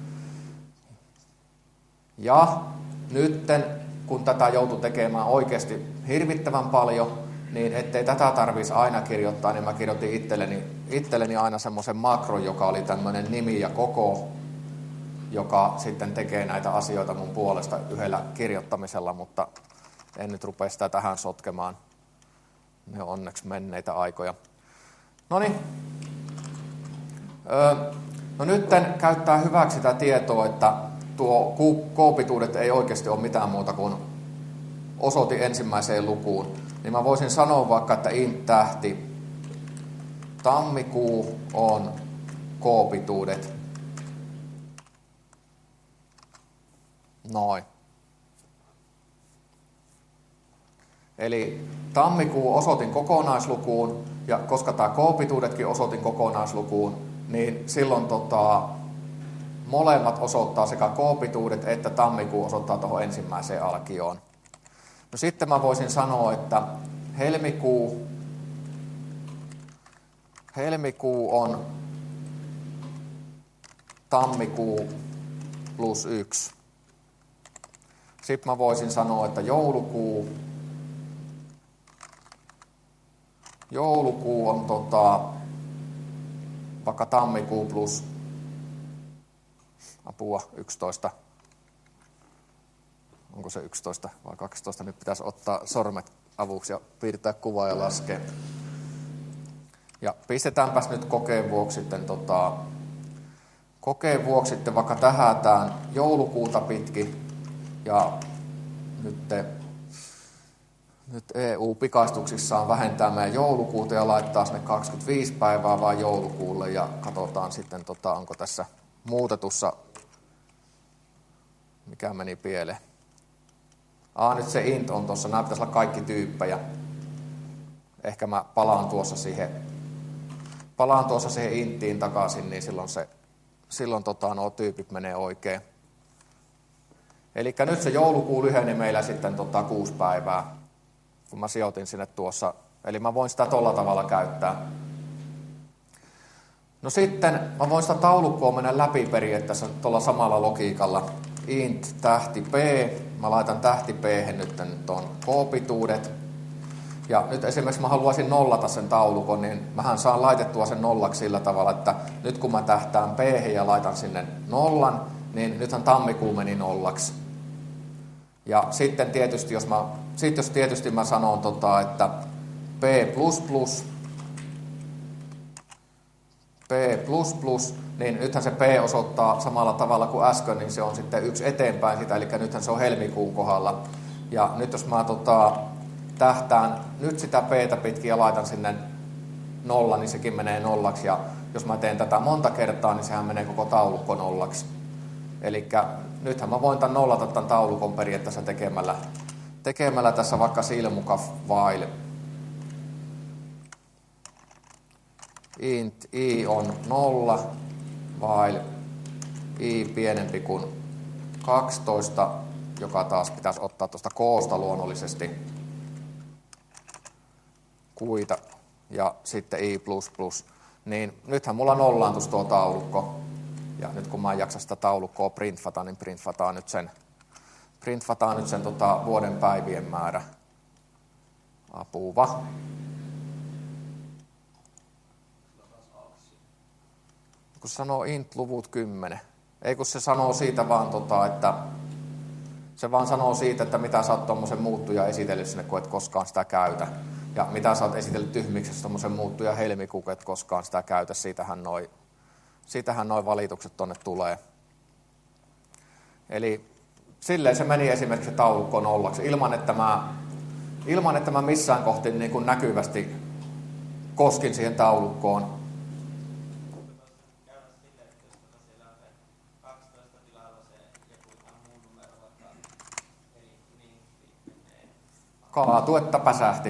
Ja nytten, kun tätä joutui tekemään oikeasti hirvittävän paljon, niin ettei tätä tarvitsisi aina kirjoittaa, niin mä kirjoitin itselleni aina semmoisen makron, joka oli tämmöinen nimi ja koko, joka sitten tekee näitä asioita mun puolesta yhdellä kirjoittamisella, mutta en nyt rupea sitä tähän sotkemaan. Ne on onneksi menneitä aikoja. Noniin. No nytten käyttää hyväksi sitä tietoa, että tuo K-pituudet ei oikeasti ole mitään muuta kuin osoitin ensimmäiseen lukuun. Niin mä voisin sanoa vaikka, että int-tähti tammikuu on K-pituudet. Noin. Eli tammikuu osoitin kokonaislukuun, ja koska tämä K-pituudetkin osoitin kokonaislukuun, niin silloin molemmat osoittaa sekä K-pituudet että tammikuu osoittaa tuohon ensimmäiseen alkioon. No sitten mä voisin sanoa, että helmikuu on tammikuu plus 1. Sitten mä voisin sanoa, että joulukuu on vaikka tammikuu plus 11. Onko se 11 vai 12? Nyt pitäisi ottaa sormet avuksi ja piirtää kuvaa ja laskea. Ja pistetäänpäs nyt kokeen vuoksi sitten vaikka tähätään joulukuuta pitkin. Ja nyt EU pikaistuksissaan vähentää meidän joulukuuta ja laittaa sinne 25 päivää vaan joulukuulle. Ja katsotaan sitten, onko tässä muutetussa, mikä meni pieleen. Nyt se int on tuossa, nämä pitäisi olla kaikki tyyppejä. Ehkä mä palaan tuossa siihen inttiin takaisin, niin silloin nuo tyypit menee oikein. Eli nyt se joulukuu lyheni meillä sitten 6 päivää, kun mä sijoitin sinne tuossa. Eli mä voin sitä tolla tavalla käyttää. No sitten mä voin sitä taulukkoa mennä läpi periaatteessa tuolla samalla logiikalla. int tähti p, mä laitan tähti p nyt tuon k-pituudet. Ja nyt esimerkiksi mä haluaisin nollata sen taulukon, niin mähän saan laitettua sen nollaksi sillä tavalla, että nyt kun mä tähtään p ja laitan sinne nollan, niin nythän tammikuu meni nollaksi. Ja sitten tietysti, jos mä sanon, että p++, niin nythän se p osoittaa samalla tavalla kuin äsken, niin se on sitten yksi eteenpäin sitä, eli nythän se on helmikuun kohdalla. Ja nyt jos mä tähtään nyt sitä p-tä pitkin ja laitan sinne nolla, niin sekin menee nollaksi. Ja jos mä teen tätä monta kertaa, niin sehän menee koko taulukko nollaksi. Eli nythän mä voin nollata tämän taulukon periaatteessa tekemällä tässä vaikka silmuka while int i on 0, while i pienempi kuin 12, joka taas pitäisi ottaa tuosta koosta luonnollisesti kuita ja sitten i++, niin nythän mulla nollaantus tuo taulukko. Ja nyt kun mä en jaksa sitä taulukkoa printfata, niin printfataan nyt sen vuoden päivien määrä. Apuva. Kun se sanoo int luvut 10. Ei kun se sanoo siitä vaan, että se vaan sanoo siitä, että mitä sä oot tommosen muuttuja esitellyt sinne, kun et koskaan sitä käytä. Ja mitä sä oot esitellyt tyhmiksi tommosen muuttuja helmikuun, kun et koskaan sitä käytä. Siitähän noi valitukset tonne tulee. Eli silleen se meni esimerkiksi taulukko nollaksi, ilman että mä missään kohti niin kuin näkyvästi koskin siihen taulukkoon. Kaatu, että päsähti.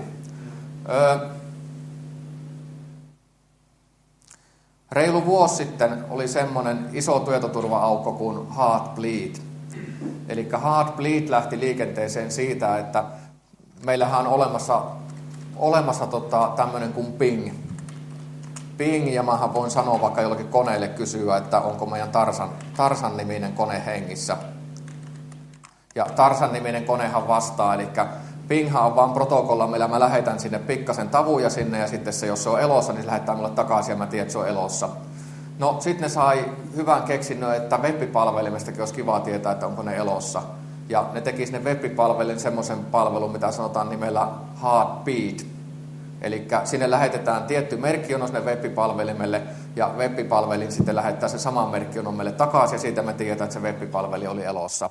Reilu vuosi sitten oli semmoinen iso tietoturva-aukko kuin Heartbleed. Eli Heartbleed lähti liikenteeseen siitä, että meillähän on olemassa tämmöinen kuin Ping. Ping, ja mähän voin sanoa vaikka jollakin koneelle kysyä, että onko meidän Tarsan-niminen kone hengissä. Ja Tarsan-niminen konehan vastaa, eli Pinghan on vaan protokolla, millä mä lähetän sinne pikkasen tavuja sinne, ja sitten se, jos se on elossa, niin se lähettää mulle takaisin, ja mä tiedän, että se on elossa. No, sitten ne sai hyvän keksinnön, että web-palvelimestakin olisi kiva tietää, että onko ne elossa. Ja ne teki sinne web-palvelin semmoisen palvelun, mitä sanotaan nimellä Heartbeat. Eli sinne lähetetään tietty merkkijono sinne web-palvelimelle, ja web-palvelin sitten lähettää se saman merkkijonon meille takaisin, ja siitä me tiedetään, että se web-palveli oli elossa.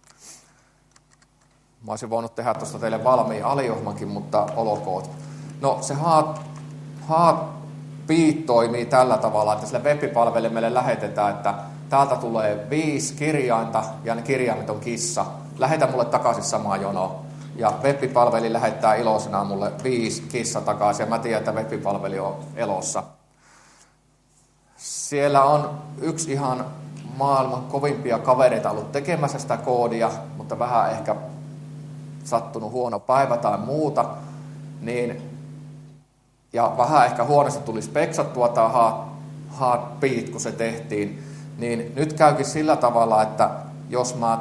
Mä olisin voinut tehdä tuosta teille valmiin aliohmankin, mutta olokoot. No se Heartbeat toimii tällä tavalla, että sille web-palvelimelle lähetetään, että täältä tulee 5 kirjainta ja ne kirjaimet on kissa. Lähetä mulle takaisin samaa jonoa. Ja web-palveli lähettää iloisena mulle 5 kissa takaisin ja mä tiedän, että web-palveli on elossa. Siellä on yksi ihan maailman kovimpia kavereita ollut tekemässä sitä koodia, mutta vähän ehkä sattunut huono päivä tai muuta, niin, ja vähän ehkä huonosti tuli speksattua tämä Heartbeat, kun se tehtiin, niin nyt käykin sillä tavalla, että jos mä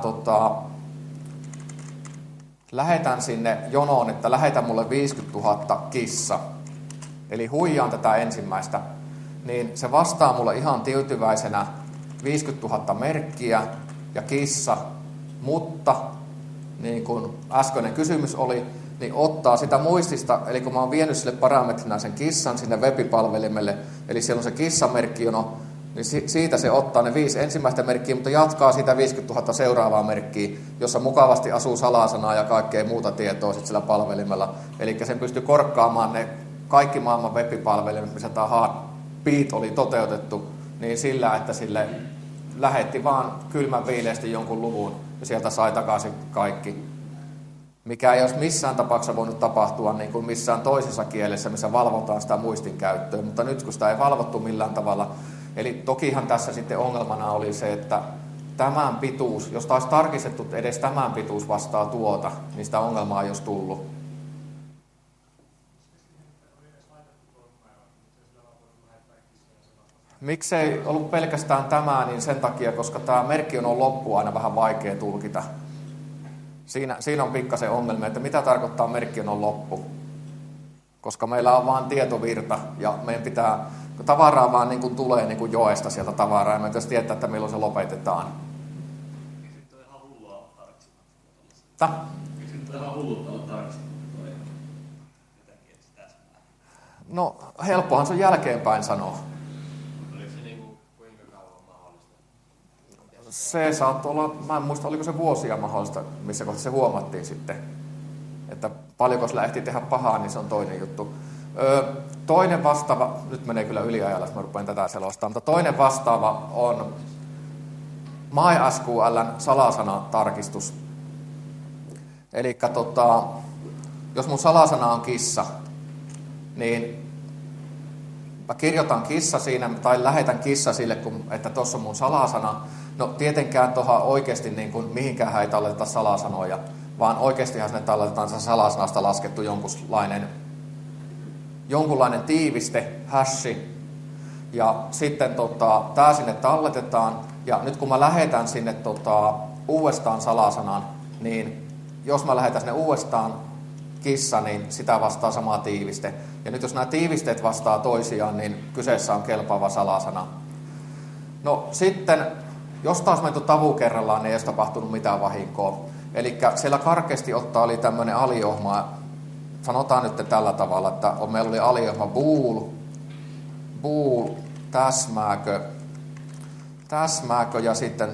lähetän sinne jonoon, että lähetä mulle 50 000 kissa, eli huijaan tätä ensimmäistä, niin se vastaa mulle ihan tyytyväisenä 50 000 merkkiä ja kissa, mutta niin kuin äskeinen kysymys oli, niin ottaa sitä muistista, eli kun mä oon vienyt sille parametrina sen kissan sinne web-palvelimelle, eli siellä on se kissamerkkijono, niin siitä se ottaa ne 5 ensimmäistä merkkiä, mutta jatkaa sitä 50 000 seuraavaa merkkiä, jossa mukavasti asuu salasanaa ja kaikkea muuta tietoa sitten sillä palvelimella. Eli sen pystyy korkkaamaan ne kaikki maailman web-palvelimet, missä tämä Heartbeat oli toteutettu, niin sillä, että sille lähetti vaan kylmän viileästi jonkun luvun ja sieltä sai takaisin kaikki. Mikä ei olisi missään tapauksessa voinut tapahtua niin kuin missään toisessa kielessä, missä valvotaan sitä muistin käyttöä, mutta nyt kun sitä ei valvottu millään tavalla. Eli tokihan tässä sitten ongelmana oli se, että tämän pituus, jos taas tarkistettu, että edes tämän pituus vastaa tuota, niin sitä ongelmaa ei olisi tullut. Miksei ollut pelkästään tämä, niin sen takia, koska tämä merkki on loppu aina vähän vaikea tulkita. Siinä on pikkasen ongelma, että mitä tarkoittaa merkki on loppu. Koska meillä on vain tietovirta ja meidän pitää, kun tavaraa vaan niin kuin tulee niin kuin joesta sieltä tavaraa, ja me pitäisi tietää, että milloin se lopetetaan. Sitten on ihan hullua olla tarkasti. Sitten on ihan hullua olla tarkasti. No, helppohan se on jälkeenpäin sanoa. Oliko se niin kuin, kuinka kauan mahdollista? Se saattoi olla, mä en muista, oliko se vuosia mahdollista, missä kohtaa se huomattiin sitten. Että paljonko sillä ehti tehdä pahaa, niin se on toinen juttu. Toinen vastaava, nyt menee kyllä yliajalla, jos mä rupean tätä selostaa, mutta toinen vastaava on MySQL:n salasanatarkistus. Eli jos mun salasana on kissa, niin mä kirjoitan kissa siinä, tai lähetän kissa sille, että tuossa on mun salasana. No tietenkään tuohon oikeasti niin kuin, mihinkään ei talleteta salasanoja, vaan oikeastihan sinne talletetaan se salasanasta laskettu jonkunlainen tiiviste, hashi. Ja sitten tämä sinne talletetaan, ja nyt kun mä lähetän sinne uudestaan salasanan, niin jos mä lähetän sinne uudestaan kissa, niin sitä vastaa sama tiiviste. Ja nyt jos nämä tiivisteet vastaa toisiaan, niin kyseessä on kelpaava salasana. No sitten, jos taas menty tavu kerrallaan, niin ei olisi tapahtunut mitään vahinkoa. Eli siellä karkeasti ottaa oli tämmöinen aliohma, sanotaan nyt tällä tavalla, että meillä oli aliohma bool, täsmääkö ja sitten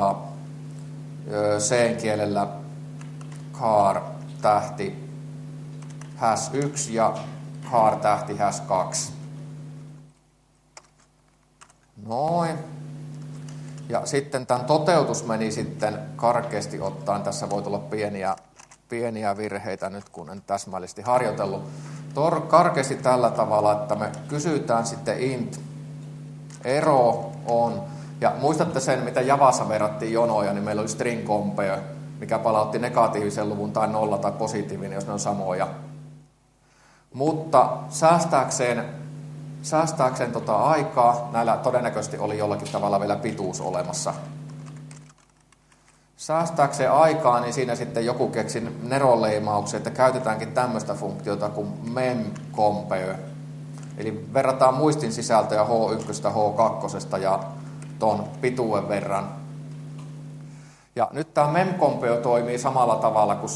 C-kielellä char tähti #1 ja char tähti #2. Noin. Ja sitten tämän toteutus meni sitten karkeasti ottaen. Tässä voi tulla pieniä virheitä nyt, kun en täsmällisesti harjoitellut. Karkeasti tällä tavalla, että me kysytään sitten int ero on. Ja muistatte sen, mitä Javassa verrattiin jonoja, niin meillä oli string compare, mikä palautti negatiivisen luvun tai 0 tai positiivinen, jos ne on samoja. Mutta säästääkseen aikaa, näillä todennäköisesti oli jollakin tavalla vielä pituus olemassa. Säästääkseen aikaa, niin siinä sitten joku keksi neronleimauksen, että käytetäänkin tämmöistä funktiota kuin memcompare. Eli verrataan muistin sisältöjä H1 H2 ja ton pituuden verran. Ja nyt tämä memcompare toimii samalla tavalla kuin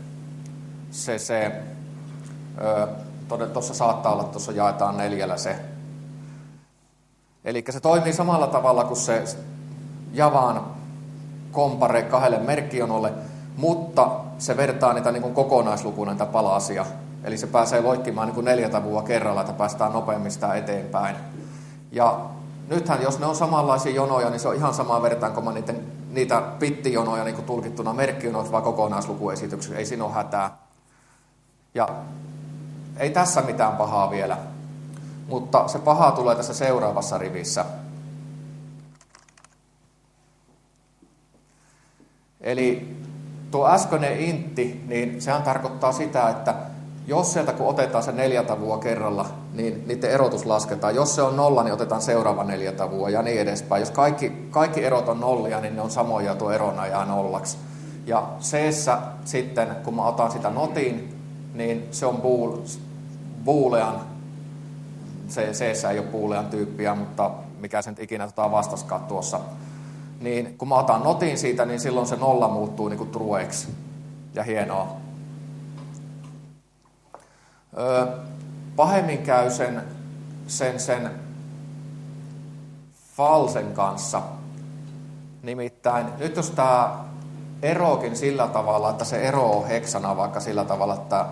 tuossa saattaa olla, tuossa jaetaan 4 se. Eli se toimii samalla tavalla kuin se Javan compare 2 merkkionolle, mutta se vertaa niitä niin kuin kokonaislukuna niitä palasia. Eli se pääsee loikkimaan niin kuin 4 tavua kerralla, että päästään nopeammin sitä eteenpäin. Ja nythän, jos ne on samanlaisia jonoja, niin se on ihan sama vertaanko mä niitä bittijonoja niin kuin tulkittuna merkkionoiksi vai kokonaislukuesityksiä. Ei siinä ole hätää. Ja ei tässä mitään pahaa vielä, mutta se paha tulee tässä seuraavassa rivissä. Eli tuo äskeinen intti, niin sehän tarkoittaa sitä, että jos sieltä kun otetaan se 4 tavua kerralla, niin niiden erotus lasketaan. Jos se on 0, niin otetaan seuraava 4 tavua ja niin edespäin. Jos kaikki erot on nollia, niin ne on samoja, tuo erona jää nollaksi. Ja C-ssä sitten, kun mä otan sitä notiin, niin se on boolean. C-ssä ei ole boolean tyyppiä, mutta mikä sen ikinä vastaskaan tuossa. Niin kun mä otan notin siitä, niin silloin se 0 muuttuu niin kuin trueksi. Ja hienoa. Pahemmin käy sen falsen kanssa. Nimittäin nyt jos tämä erokin sillä tavalla, että se ero on heksana, vaikka sillä tavalla, että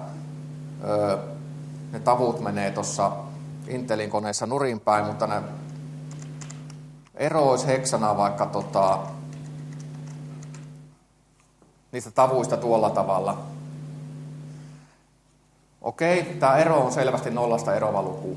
ne tavut menee tuossa Intelin koneessa nurinpäin, mutta ne ero olisi heksana vaikka niistä tavuista tuolla tavalla. Okei, tämä ero on selvästi 0 erova luku.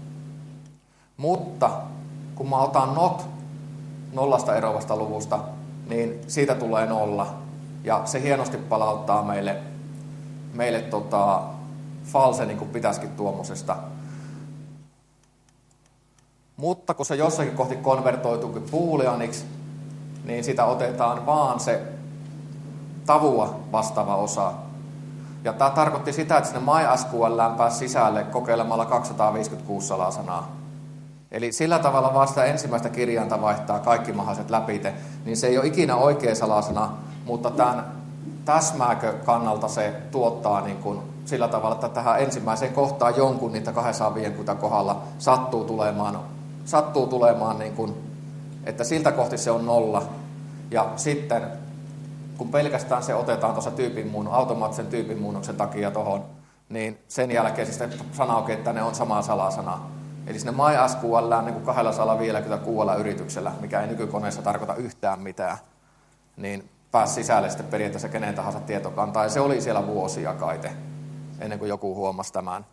Mutta kun mä otan not 0 erovasta luvusta, niin siitä tulee 0. Ja se hienosti palauttaa meille false, niin kuin pitäisikin tuommoisesta. Mutta kun se jossakin kohti konvertoituukin booleaniksi, niin sitä otetaan vaan se tavua vastaava osa. Ja tämä tarkoitti sitä, että sinne MySQL pääsi sisälle kokeilemalla 256 salasanaa. Eli sillä tavalla vaan sitä ensimmäistä kirjainta vaihtaa kaikki mahdolliset läpite, niin se ei ole ikinä oikea salasana, mutta tämän täsmääkö kannalta se tuottaa niin kuin sillä tavalla, että tähän ensimmäiseen kohtaan jonkun niitä 250 kohdalla sattuu tulemaan niin kuin, että siltä kohti se on 0. Ja sitten kun pelkästään se otetaan tuossa automaattisen tyypinmuunnoksen takia tuohon, niin sen jälkeen sitten sanookin, että ne on sama salasana. Eli sinne MySQL niin kuin 256 yrityksellä, mikä ei nykykoneessa tarkoita yhtään mitään, niin pääsi sisälle sitten periaatteessa kenen tahansa tietokantaa. Ja se oli siellä vuosia kaite, ennen kuin joku huomasi tämän.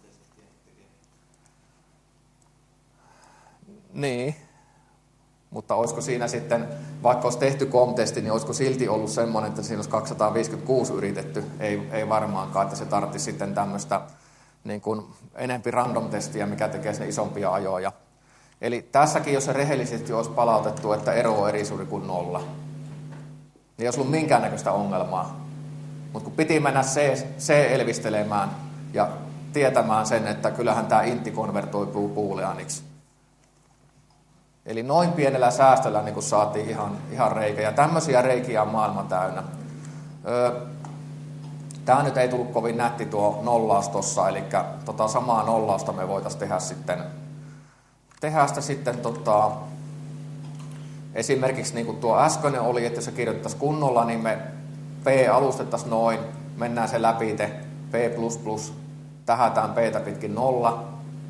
Niin, mutta olisiko siinä sitten, vaikka olisi tehty COM-testi, niin olisiko silti ollut semmoinen, että siinä olisi 256 yritetty? Ei varmaankaan, että se tarvitsisi sitten tämmöistä niin kuin enempi random-testiä, mikä tekee sinne isompia ajoja. Eli tässäkin, jos se rehellisesti olisi palautettu, että ero on eri suuri kuin 0, niin ei olisi ollut minkäännäköistä ongelmaa. Mutta kun piti mennä C-elvistelemään ja tietämään sen, että kyllähän tämä intti konvertoituu booleaniksi. Eli noin pienellä säästöllä niin kun saatiin ihan reikä. Ja tämmöisiä reikiä on maailma täynnä. Tämä nyt ei tullut kovin nätti tuo nollaus tuossa, eli samaa nollausta me voitaisiin tehdä sitten esimerkiksi niin kuin tuo äskeinen oli, että jos se kirjoittaisiin kunnolla, niin me P alustettaisiin noin, mennään se läpi, P++, tähätään P:tä pitkin 0.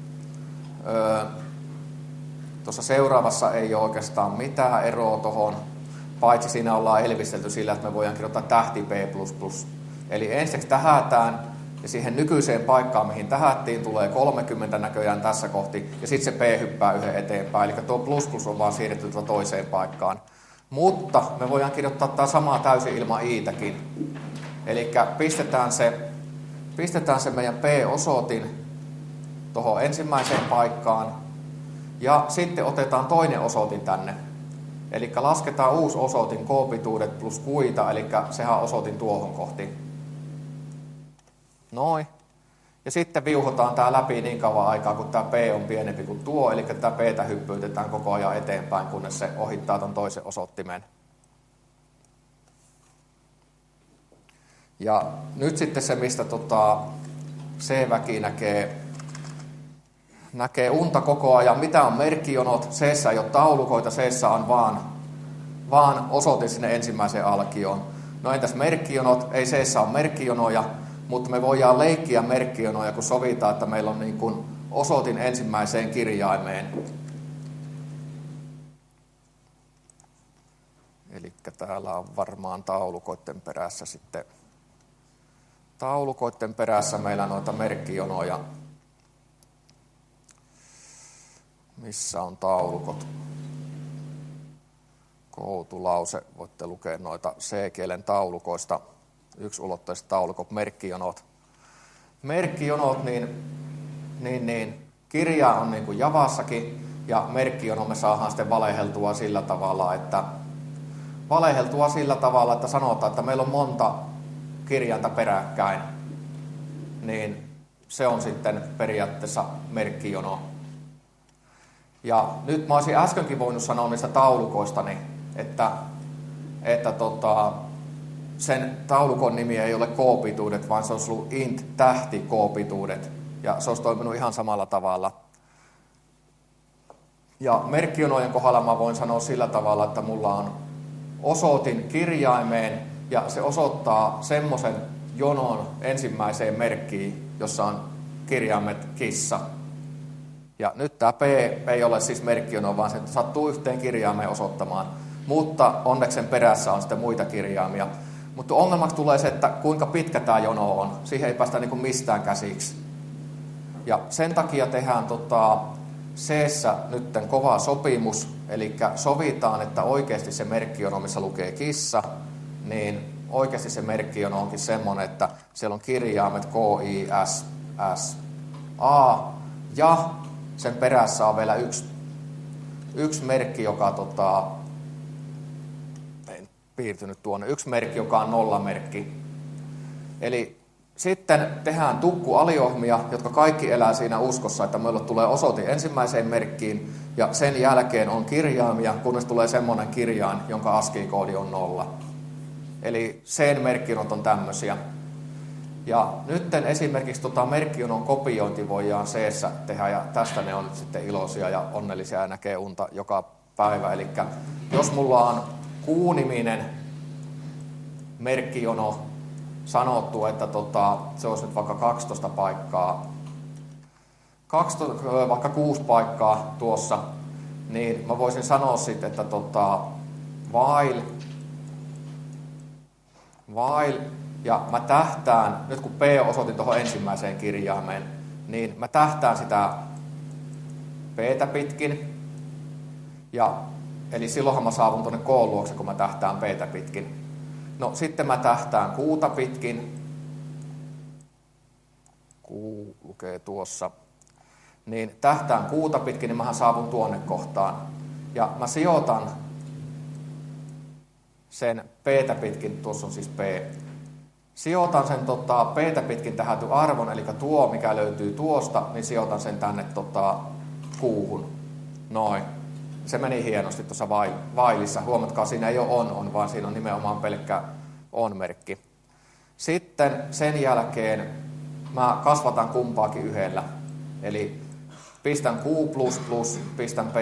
Tuossa seuraavassa ei ole oikeastaan mitään eroa tuohon, paitsi siinä ollaan elvistelty sillä, että me voidaan kirjoittaa tähti P++. Eli ensiksi tähätään, ja siihen nykyiseen paikkaan, mihin tähättiin, tulee 30 näköjään tässä kohti, ja sitten se P hyppää yhden eteenpäin. Eli tuo plus on vaan siirretty toiseen paikkaan. Mutta me voidaan kirjoittaa tämä sama täysin ilman i-täkin. Eli pistetään se meidän P-osoitin tuohon ensimmäiseen paikkaan, ja sitten otetaan toinen osoitin tänne. Eli lasketaan uusi osoitin k-pituudet plus kuita, eli sehän osoitin tuohon kohti. Noin. Ja sitten viuhotaan tämä läpi niin kauan aikaa, kun tämä P on pienempi kuin tuo, eli tätä P:tä hyppyytetään koko ajan eteenpäin, kunnes se ohittaa ton toisen osoittimen. Ja nyt sitten se, mistä C-väki näkee unta koko ajan, mitä on merkkijonot, C-ssä ei ole taulukoita, C-ssä on vaan osoitin sinne ensimmäiseen alkioon. No entäs merkkijonot? Ei C-ssä ole merkkijonoja, mutta me voidaan leikkiä merkkijonoja, kun sovitaan, että meillä on niin kuin osoitin ensimmäiseen kirjaimeen. Eli täällä on varmaan taulukoiden perässä sitten. Taulukoiden perässä meillä noita merkkijonoja. Missä on taulukot? Koutulause. Voitte lukea noita C-kielen taulukoista. Yksiulotteiset taulukot, merkkijonot. Merkkijonot, niin kirja on niin kuin Javassakin, ja merkkijono me saadaan sitten valeheltua sillä tavalla, että sanotaan, että meillä on monta kirjainta peräkkäin, niin se on sitten periaatteessa merkkijono. Ja nyt mä olisin äskenkin voinut sanoa niistä taulukoistani, että sen taulukon nimi ei ole k-pituudet, vaan se olisi ollut int tähti k-pituudet. Ja se olisi toiminut ihan samalla tavalla. Ja merkkijonojen kohdalla mä voin sanoa sillä tavalla, että mulla on osoitin kirjaimeen, ja se osoittaa semmoisen jonon ensimmäiseen merkkiin, jossa on kirjaimet kissa. Ja nyt tämä P ei ole siis merkkijono, vaan se sattuu yhteen kirjaimeen osoittamaan. Mutta onneksi sen perässä on sitten muita kirjaimia. Mutta ongelmaksi tulee se, että kuinka pitkä tämä jono on. Siihen ei päästä niin kuin mistään käsiksi. Ja sen takia tehdään C-ssä nyt kova sopimus. Eli sovitaan, että oikeasti se merkkijono, missä lukee kissa, niin oikeasti se merkkijono onkin semmoinen, että siellä on kirjaimet K, I, S, S, A. Ja sen perässä on vielä yksi yksi merkki, joka en piirtynyt tuonne, yksi merkki, joka on nollamerkki. Eli sitten tehdään tukkualiohmia, jotka kaikki elää siinä uskossa, että meillä tulee osoite ensimmäiseen merkkiin, ja sen jälkeen on kirjaimia, kunnes tulee semmoinen kirjain, jonka ASCII-koodi on 0. Eli sen merkkijonot on tämmöisiä. Ja nyt esimerkiksi merkkijonon kopiointi voidaan C-ssä tehdä, ja tästä ne on nyt sitten iloisia ja onnellisia ja näkee unta joka päivä. Eli jos mulla on Q-niminen merkkijono sanottu, että se olisi nyt vaikka 12 paikkaa, vaikka 6 paikkaa tuossa, niin mä voisin sanoa sitten, että while, ja mä tähtään, nyt kun P osoitin tuohon ensimmäiseen kirjaimeen, niin mä tähtään sitä P:tä pitkin, eli silloinhan mä saavun tuonne K-luokse, kun mä tähtään P:tä pitkin. No sitten mä tähtään Q:ta pitkin, Q lukee tuossa, niin tähtään Q:ta pitkin, niin mähän saavun tuonne kohtaan. Ja mä sijoitan sen P:tä pitkin, tuossa on siis P, sijoitan sen P:tä pitkin tähäty arvon, eli tuo, mikä löytyy tuosta, niin sijoitan sen tänne Q:hun. Noin. Se meni hienosti tuossa vailissa. Huomatkaa, siinä ei ole on, vaan siinä on nimenomaan pelkkä on-merkki. Sitten sen jälkeen mä kasvatan kumpaakin yhdellä. Eli pistän Q++, pistän P++.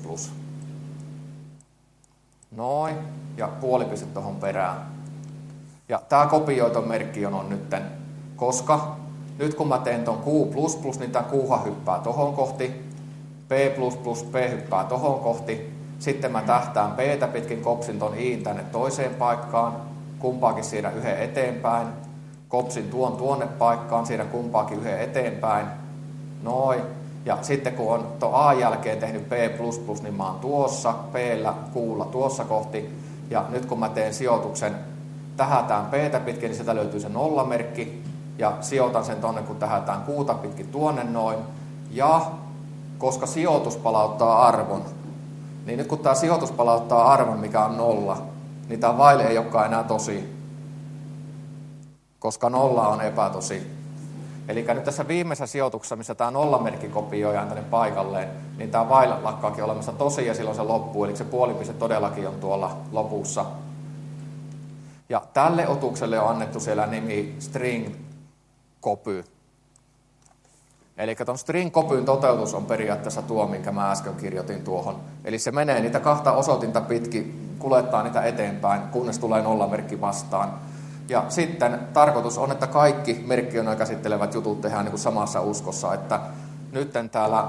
Noin. Ja puolipiste tuohon perään. Ja tämä kopioiton merkkijon on nytten, koska nyt kun mä teen ton Q++, niin tämä Q hyppää tohon kohti, P++, P hyppää tohon kohti, sitten mä tähtään P:tä pitkin, kopsin ton I:n tänne toiseen paikkaan, kumpaakin siirrän yhden eteenpäin, kopsin tuonne paikkaan, siirrän kumpaakin yhden eteenpäin, noin. Ja sitten kun on tuon A jälkeen tehnyt P++, niin mä oon tuossa, P:llä, Q:lla tuossa kohti, ja nyt kun mä teen sijoituksen, tähätään P:tä pitkin, niin sieltä löytyy se nollamerkki, ja sijoitan sen tonne, kun tähätään Q:ta pitkin tuonne noin, ja koska sijoitus palauttaa arvon, niin nyt kun tämä sijoitus palauttaa arvon, mikä on 0, niin tämä while ei olekaan enää tosi, koska 0 on epätosi. Eli nyt tässä viimeisessä sijoituksessa, missä tämä nollamerkki kopioidaan tänne paikalleen, niin tämä while lakkaakin olemassa tosi ja silloin se loppuu, eli se puolipiste todellakin on tuolla lopussa. Ja tälle otukselle on annettu siellä nimi string copy. Eli tuon string copyn toteutus on periaatteessa tuo, minkä mä äsken kirjoitin tuohon. Eli se menee niitä kahta osoitinta pitkin, kuljettaa niitä eteenpäin, kunnes tulee nollamerkki vastaan. Ja sitten tarkoitus on, että kaikki merkkijonoja käsittelevät jutut tehdään niin kuin samassa uskossa, että nytten täällä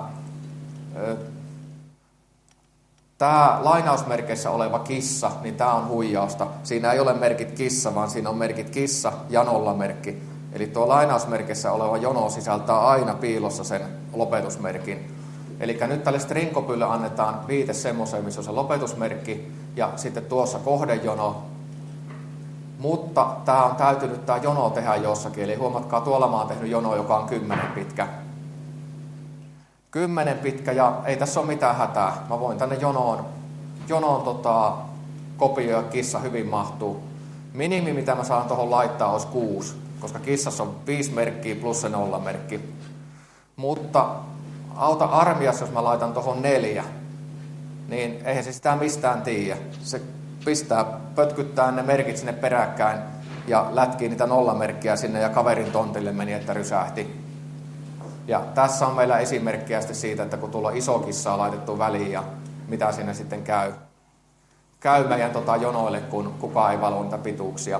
tämä lainausmerkeissä oleva kissa, niin tämä on huijausta. Siinä ei ole merkit kissa, vaan siinä on merkit kissa ja nollamerkki. Eli tuo lainausmerkissä oleva jono sisältää aina piilossa sen lopetusmerkin. Eli nyt tälle string-copylle annetaan viite semmoiseen, missä on se lopetusmerkki, ja sitten tuossa kohdejono. Mutta tämä on täytynyt tämä jono tehdä jossakin. Eli huomatkaa, tuolla mä oon tehnyt jono, joka on 10 pitkä. 10 pitkä, ja ei tässä ole mitään hätää. Mä voin tänne jonoon kopioida, kissa hyvin mahtuu. Minimi, mitä mä saan tuohon laittaa, olisi 6. Koska kissassa on 5 merkkiä plus se nollamerkki. Mutta auta armiassa, jos mä laitan tuohon 4, niin eihän se sitä mistään tiedä. Se pötkyttää ne merkit sinne peräkkäin ja lätkii niitä nollamerkkiä sinne ja kaverin tontille meni, että rysähti. Ja tässä on meillä esimerkkiä sitten siitä, että kun tuolla iso kissa on laitettu väliin ja mitä siinä sitten käy meidän jonoille, kun kukaan ei valvo niitä pituuksia.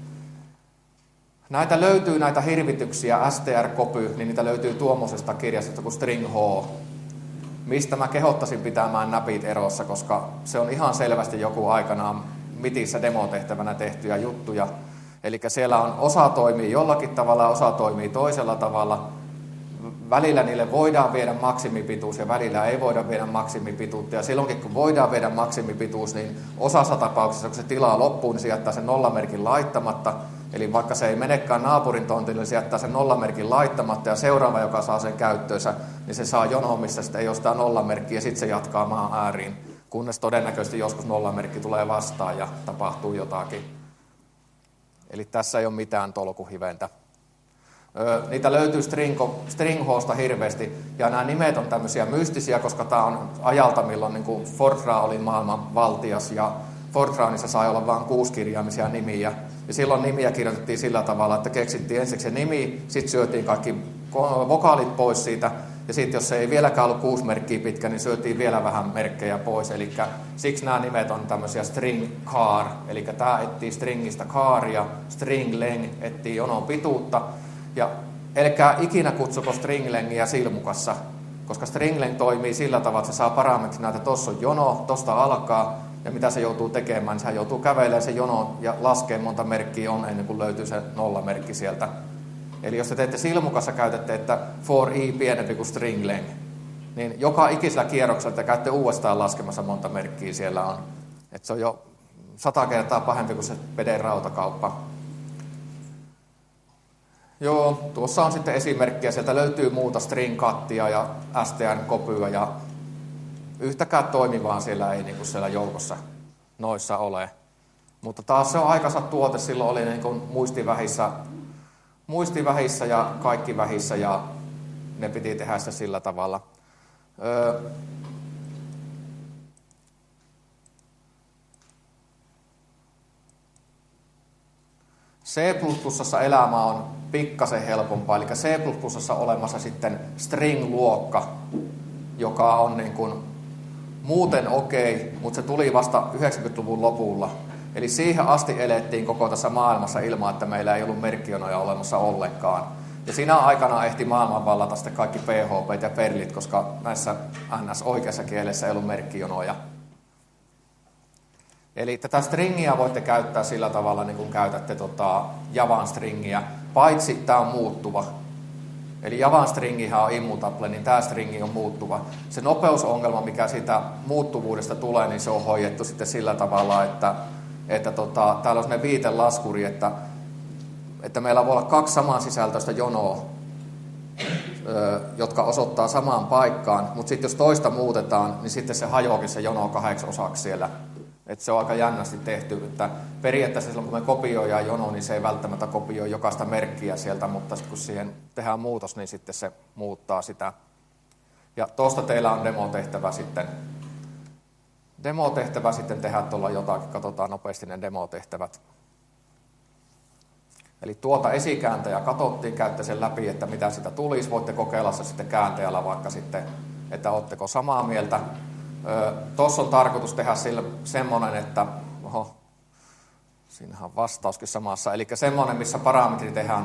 Näitä löytyy, näitä hirvityksiä, str-copy, niin niitä löytyy tuommoisesta kirjasta kuin string h, mistä mä kehottaisin pitämään näpit erossa, koska se on ihan selvästi joku aikanaan mitissä demotehtävänä tehtyjä juttuja. Eli siellä on osa toimii jollakin tavalla, osa toimii toisella tavalla. Välillä niille voidaan viedä maksimipituus ja välillä ei voida viedä maksimipituutta. Ja silloinkin kun voidaan viedä maksimipituus, niin osassa tapauksessa, kun se tilaa loppuun, niin se jättää sen nollamerkin laittamatta. Eli vaikka se ei menekään naapurin tontille, niin se jättää sen nollamerkin laittamatta ja seuraava, joka saa sen käyttöönsä, niin se saa jonoon, missä sitten ei ole sitä nollamerkkiä ja sitten se jatkaa maan ääriin, kunnes todennäköisesti joskus nollamerkki tulee vastaan ja tapahtuu jotakin. Eli tässä ei ole mitään tolkuhiventä. Niitä löytyy Stringhoosta hirveästi, ja nämä nimet on tämmöisiä mystisiä, koska tämä on ajalta, milloin niin kuin Fortran oli maailman valtias, ja Fortranissa sai olla vain 6-kirjaimisia nimiä. Ja silloin nimiä kirjoitettiin sillä tavalla, että keksittiin ensiksi se nimi, sitten syötiin kaikki vokaalit pois siitä, ja sitten jos se ei vieläkään ollut 6 merkkiä pitkä, niin syötiin vielä vähän merkkejä pois. Eli siksi nämä nimet on tämmöisiä string car, eli tämä etsii stringistä caria, string leng etsii jonon pituutta, ja älkää ikinä kutsuko stringlengiä silmukassa, koska stringleng toimii sillä tavalla, että se saa parametrit näitä, tuossa on jono, tuosta alkaa, ja mitä se joutuu tekemään, niin sehän joutuu kävelemään se jono ja laskee monta merkkiä on ennen kuin löytyy se nollamerkki sieltä. Eli jos te teette silmukassa, käytätte, että for i pienempi kuin stringleng, niin joka ikisellä kierroksella te käytte uudestaan laskemassa monta merkkiä siellä on. Että se on jo 100 kertaa pahempi kuin se veden rautakauppa. Joo, tuossa on sitten esimerkkiä. Sieltä löytyy muuta string-kattia ja str-kopyä ja yhtäkään toimivaa siellä ei niin kuin siellä joukossa noissa ole. Mutta taas se on aikansa tuote. Silloin oli niin kuin muistivähissä ja kaikki vähissä ja ne piti tehdä sitä sillä tavalla. C++ elämä on pikkasen helpompaa, eli C++ on olemassa sitten string-luokka, joka on niin kuin muuten okei, mutta se tuli vasta 90-luvun lopulla. Eli siihen asti elettiin koko tässä maailmassa ilman, että meillä ei ollut merkkionoja olemassa ollenkaan. Ja siinä aikana ehti maailman vallata sitten kaikki PHP ja Perlit, koska näissä NS-oikeassa kielessä ei ollut merkkionoja. Eli tätä stringiä voitte käyttää sillä tavalla, niin kuin käytätte Javan stringiä, paitsi tämä on muuttuva. Eli Javan stringihän on immutable, niin tämä stringi on muuttuva. Se nopeusongelma, mikä siitä muuttuvuudesta tulee, niin se on hoidettu sitten sillä tavalla, että täällä on sellainen viitelaskuri, että meillä voi olla 2 samansisältöistä jonoa, jotka osoittaa samaan paikkaan, mutta sitten jos toista muutetaan, niin sitten se hajoakin se jono 8 osaksi siellä. Että se on aika jännästi tehty, että periaatteessa silloin kun me kopioidaan jono, niin se ei välttämättä kopioi jokaista merkkiä sieltä, mutta sitten kun siihen tehdään muutos, niin sitten se muuttaa sitä. Ja tuosta teillä on demotehtävä sitten tehdä tuolla jotakin, katsotaan nopeasti ne demotehtävät. Eli tuota esikääntäjää katsottiin, käytte sen läpi, että mitä sitä tulisi. Voitte kokeilla se sitten kääntäjällä vaikka sitten, että ootteko samaa mieltä. Tuossa on tarkoitus tehdä semmoinen, että siinähän on vastauskin samassa, eli semmoinen, missä parametri tehdään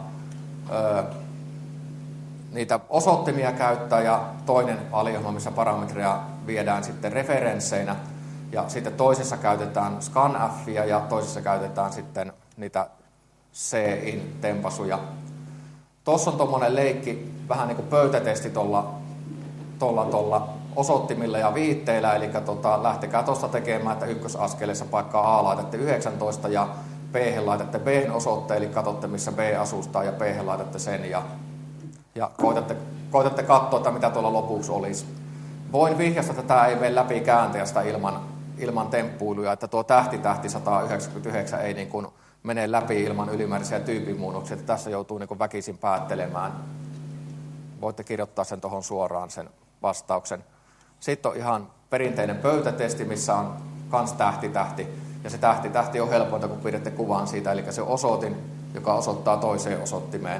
niitä osoittimia käyttää ja toinen aliohjelma, missä parametreja viedään sitten referensseinä ja sitten toisessa käytetään scanfia ja toisessa käytetään sitten niitä cin-tempasuja. Tuossa on tuommoinen leikki, vähän niin kuin pöytätesti tuolla osoittimilla ja viitteillä, eli lähtekää tuosta tekemään, että ykkösaskeleessa paikkaa A laitatte 19 ja B laitatte B:n osoitteen, eli katsotte missä B asustaa ja B laitatte sen ja koitatte katsoa, että mitä tuolla lopuksi olisi. Voin vihjasta, että tämä ei mene läpi kääntäjästä ilman temppuiluja, että tuo tähti 199 ei niin kuin mene läpi ilman ylimääräisiä tyyppimuunnoksia, että tässä joutuu niin kuin väkisin päättelemään. Voitte kirjoittaa sen tuohon suoraan sen vastauksen. Sitten on ihan perinteinen pöytätesti, missä on kans tähti. Ja se tähti on helpointa, kun pidätte kuvan siitä, eli se osoitin, joka osoittaa toiseen osoittimeen.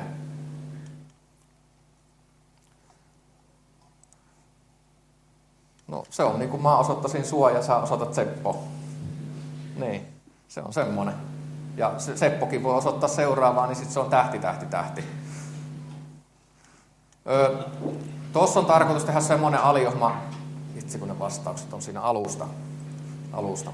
No se on niin kuin mä osoittaisin sua ja sä osoitat Seppo. Niin, se on semmoinen. Ja se Seppokin voi osoittaa seuraavaa, niin sitten se on tähti. Tuossa on tarkoitus tehdä semmoinen aliohjelma, itse kun ne vastaukset on siinä alusta.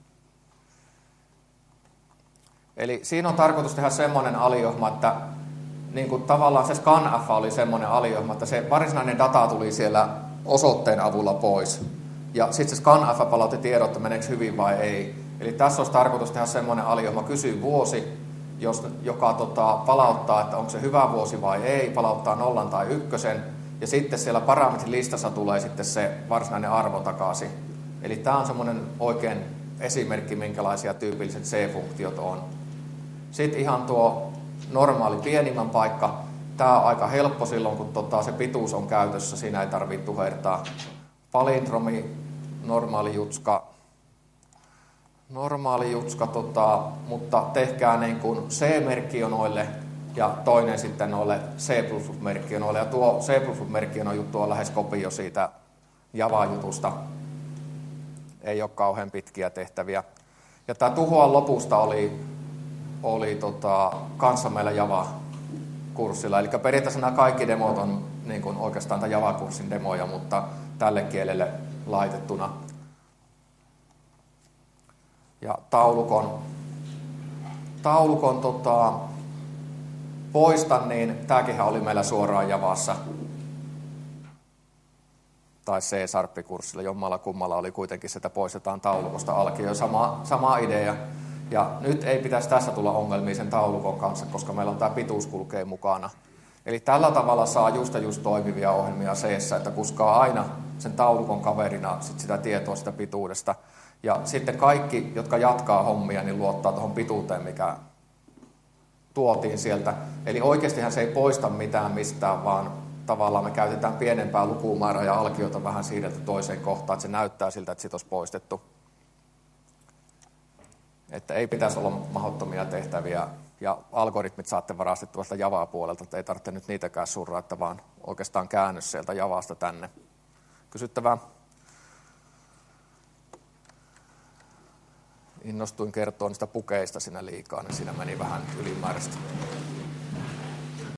Eli siinä on tarkoitus tehdä semmoinen aliohjelma, että niin kuin tavallaan se scanf oli semmoinen aliohjelma, että se varsinainen data tuli siellä osoitteen avulla pois. Ja sitten se scanf palautti tiedot, että meneekö hyvin vai ei. Eli tässä olisi tarkoitus tehdä semmoinen aliohjelma, kysy vuosi, joka palauttaa, että onko se hyvä vuosi vai ei, palauttaa 0 tai 1, ja sitten siellä parametrilistassa tulee sitten se varsinainen arvo takaisin. Eli tämä on semmoinen oikein esimerkki, minkälaisia tyypilliset C-funktiot on. Sitten ihan tuo normaali pienimmän paikka. Tämä on aika helppo silloin, kun se pituus on käytössä, siinä ei tarvitse tuhertaa. Palindromi, normaali jutska, mutta tehkää niin kuin C-merkkionoille ja toinen sitten noille C++-merkkionoille. Ja tuo C++-merkkiono juttu on lähes kopio siitä Java-jutusta. Ei ole kauhean pitkiä tehtäviä. Ja tämä tuhoa lopusta oli kanssa meillä Java-kurssilla. Eli periaatteessa nämä kaikki demot on niin kuin oikeastaan tämän Java-kurssin demoja, mutta tälle kielelle laitettuna. Ja taulukon poistan, niin tämäkinhän oli meillä suoraan Javassa. Tai C-Sharp-kurssilla, jommalla kummalla oli kuitenkin, että poistetaan taulukosta alkio. Sama idea. Ja nyt ei pitäisi tässä tulla ongelmia sen taulukon kanssa, koska meillä on tämä pituus kulkee mukana. Eli tällä tavalla saa just toimivia ohjelmia C-ssä, että kuskaa aina sen taulukon kaverina sitä tietoa sitä pituudesta. Ja sitten kaikki, jotka jatkaa hommia, niin luottaa tuohon pituuteen, mikä tuotiin sieltä. Eli oikeastihan se ei poista mitään mistään, vaan tavallaan me käytetään pienempää lukumäärää ja alkiota vähän siirretty toiseen kohtaan, että se näyttää siltä, että siitä olisi poistettu. Että ei pitäisi olla mahdottomia tehtäviä, ja algoritmit saatte varastettua sitä Javaa-puolelta, että ei tarvitse nyt niitäkään surraa, että vaan oikeastaan käännös sieltä Javasta tänne. Kysyttävää? Innostuin kertoa niistä pukeista siinä liikaa, niin siinä meni vähän ylimääräistä.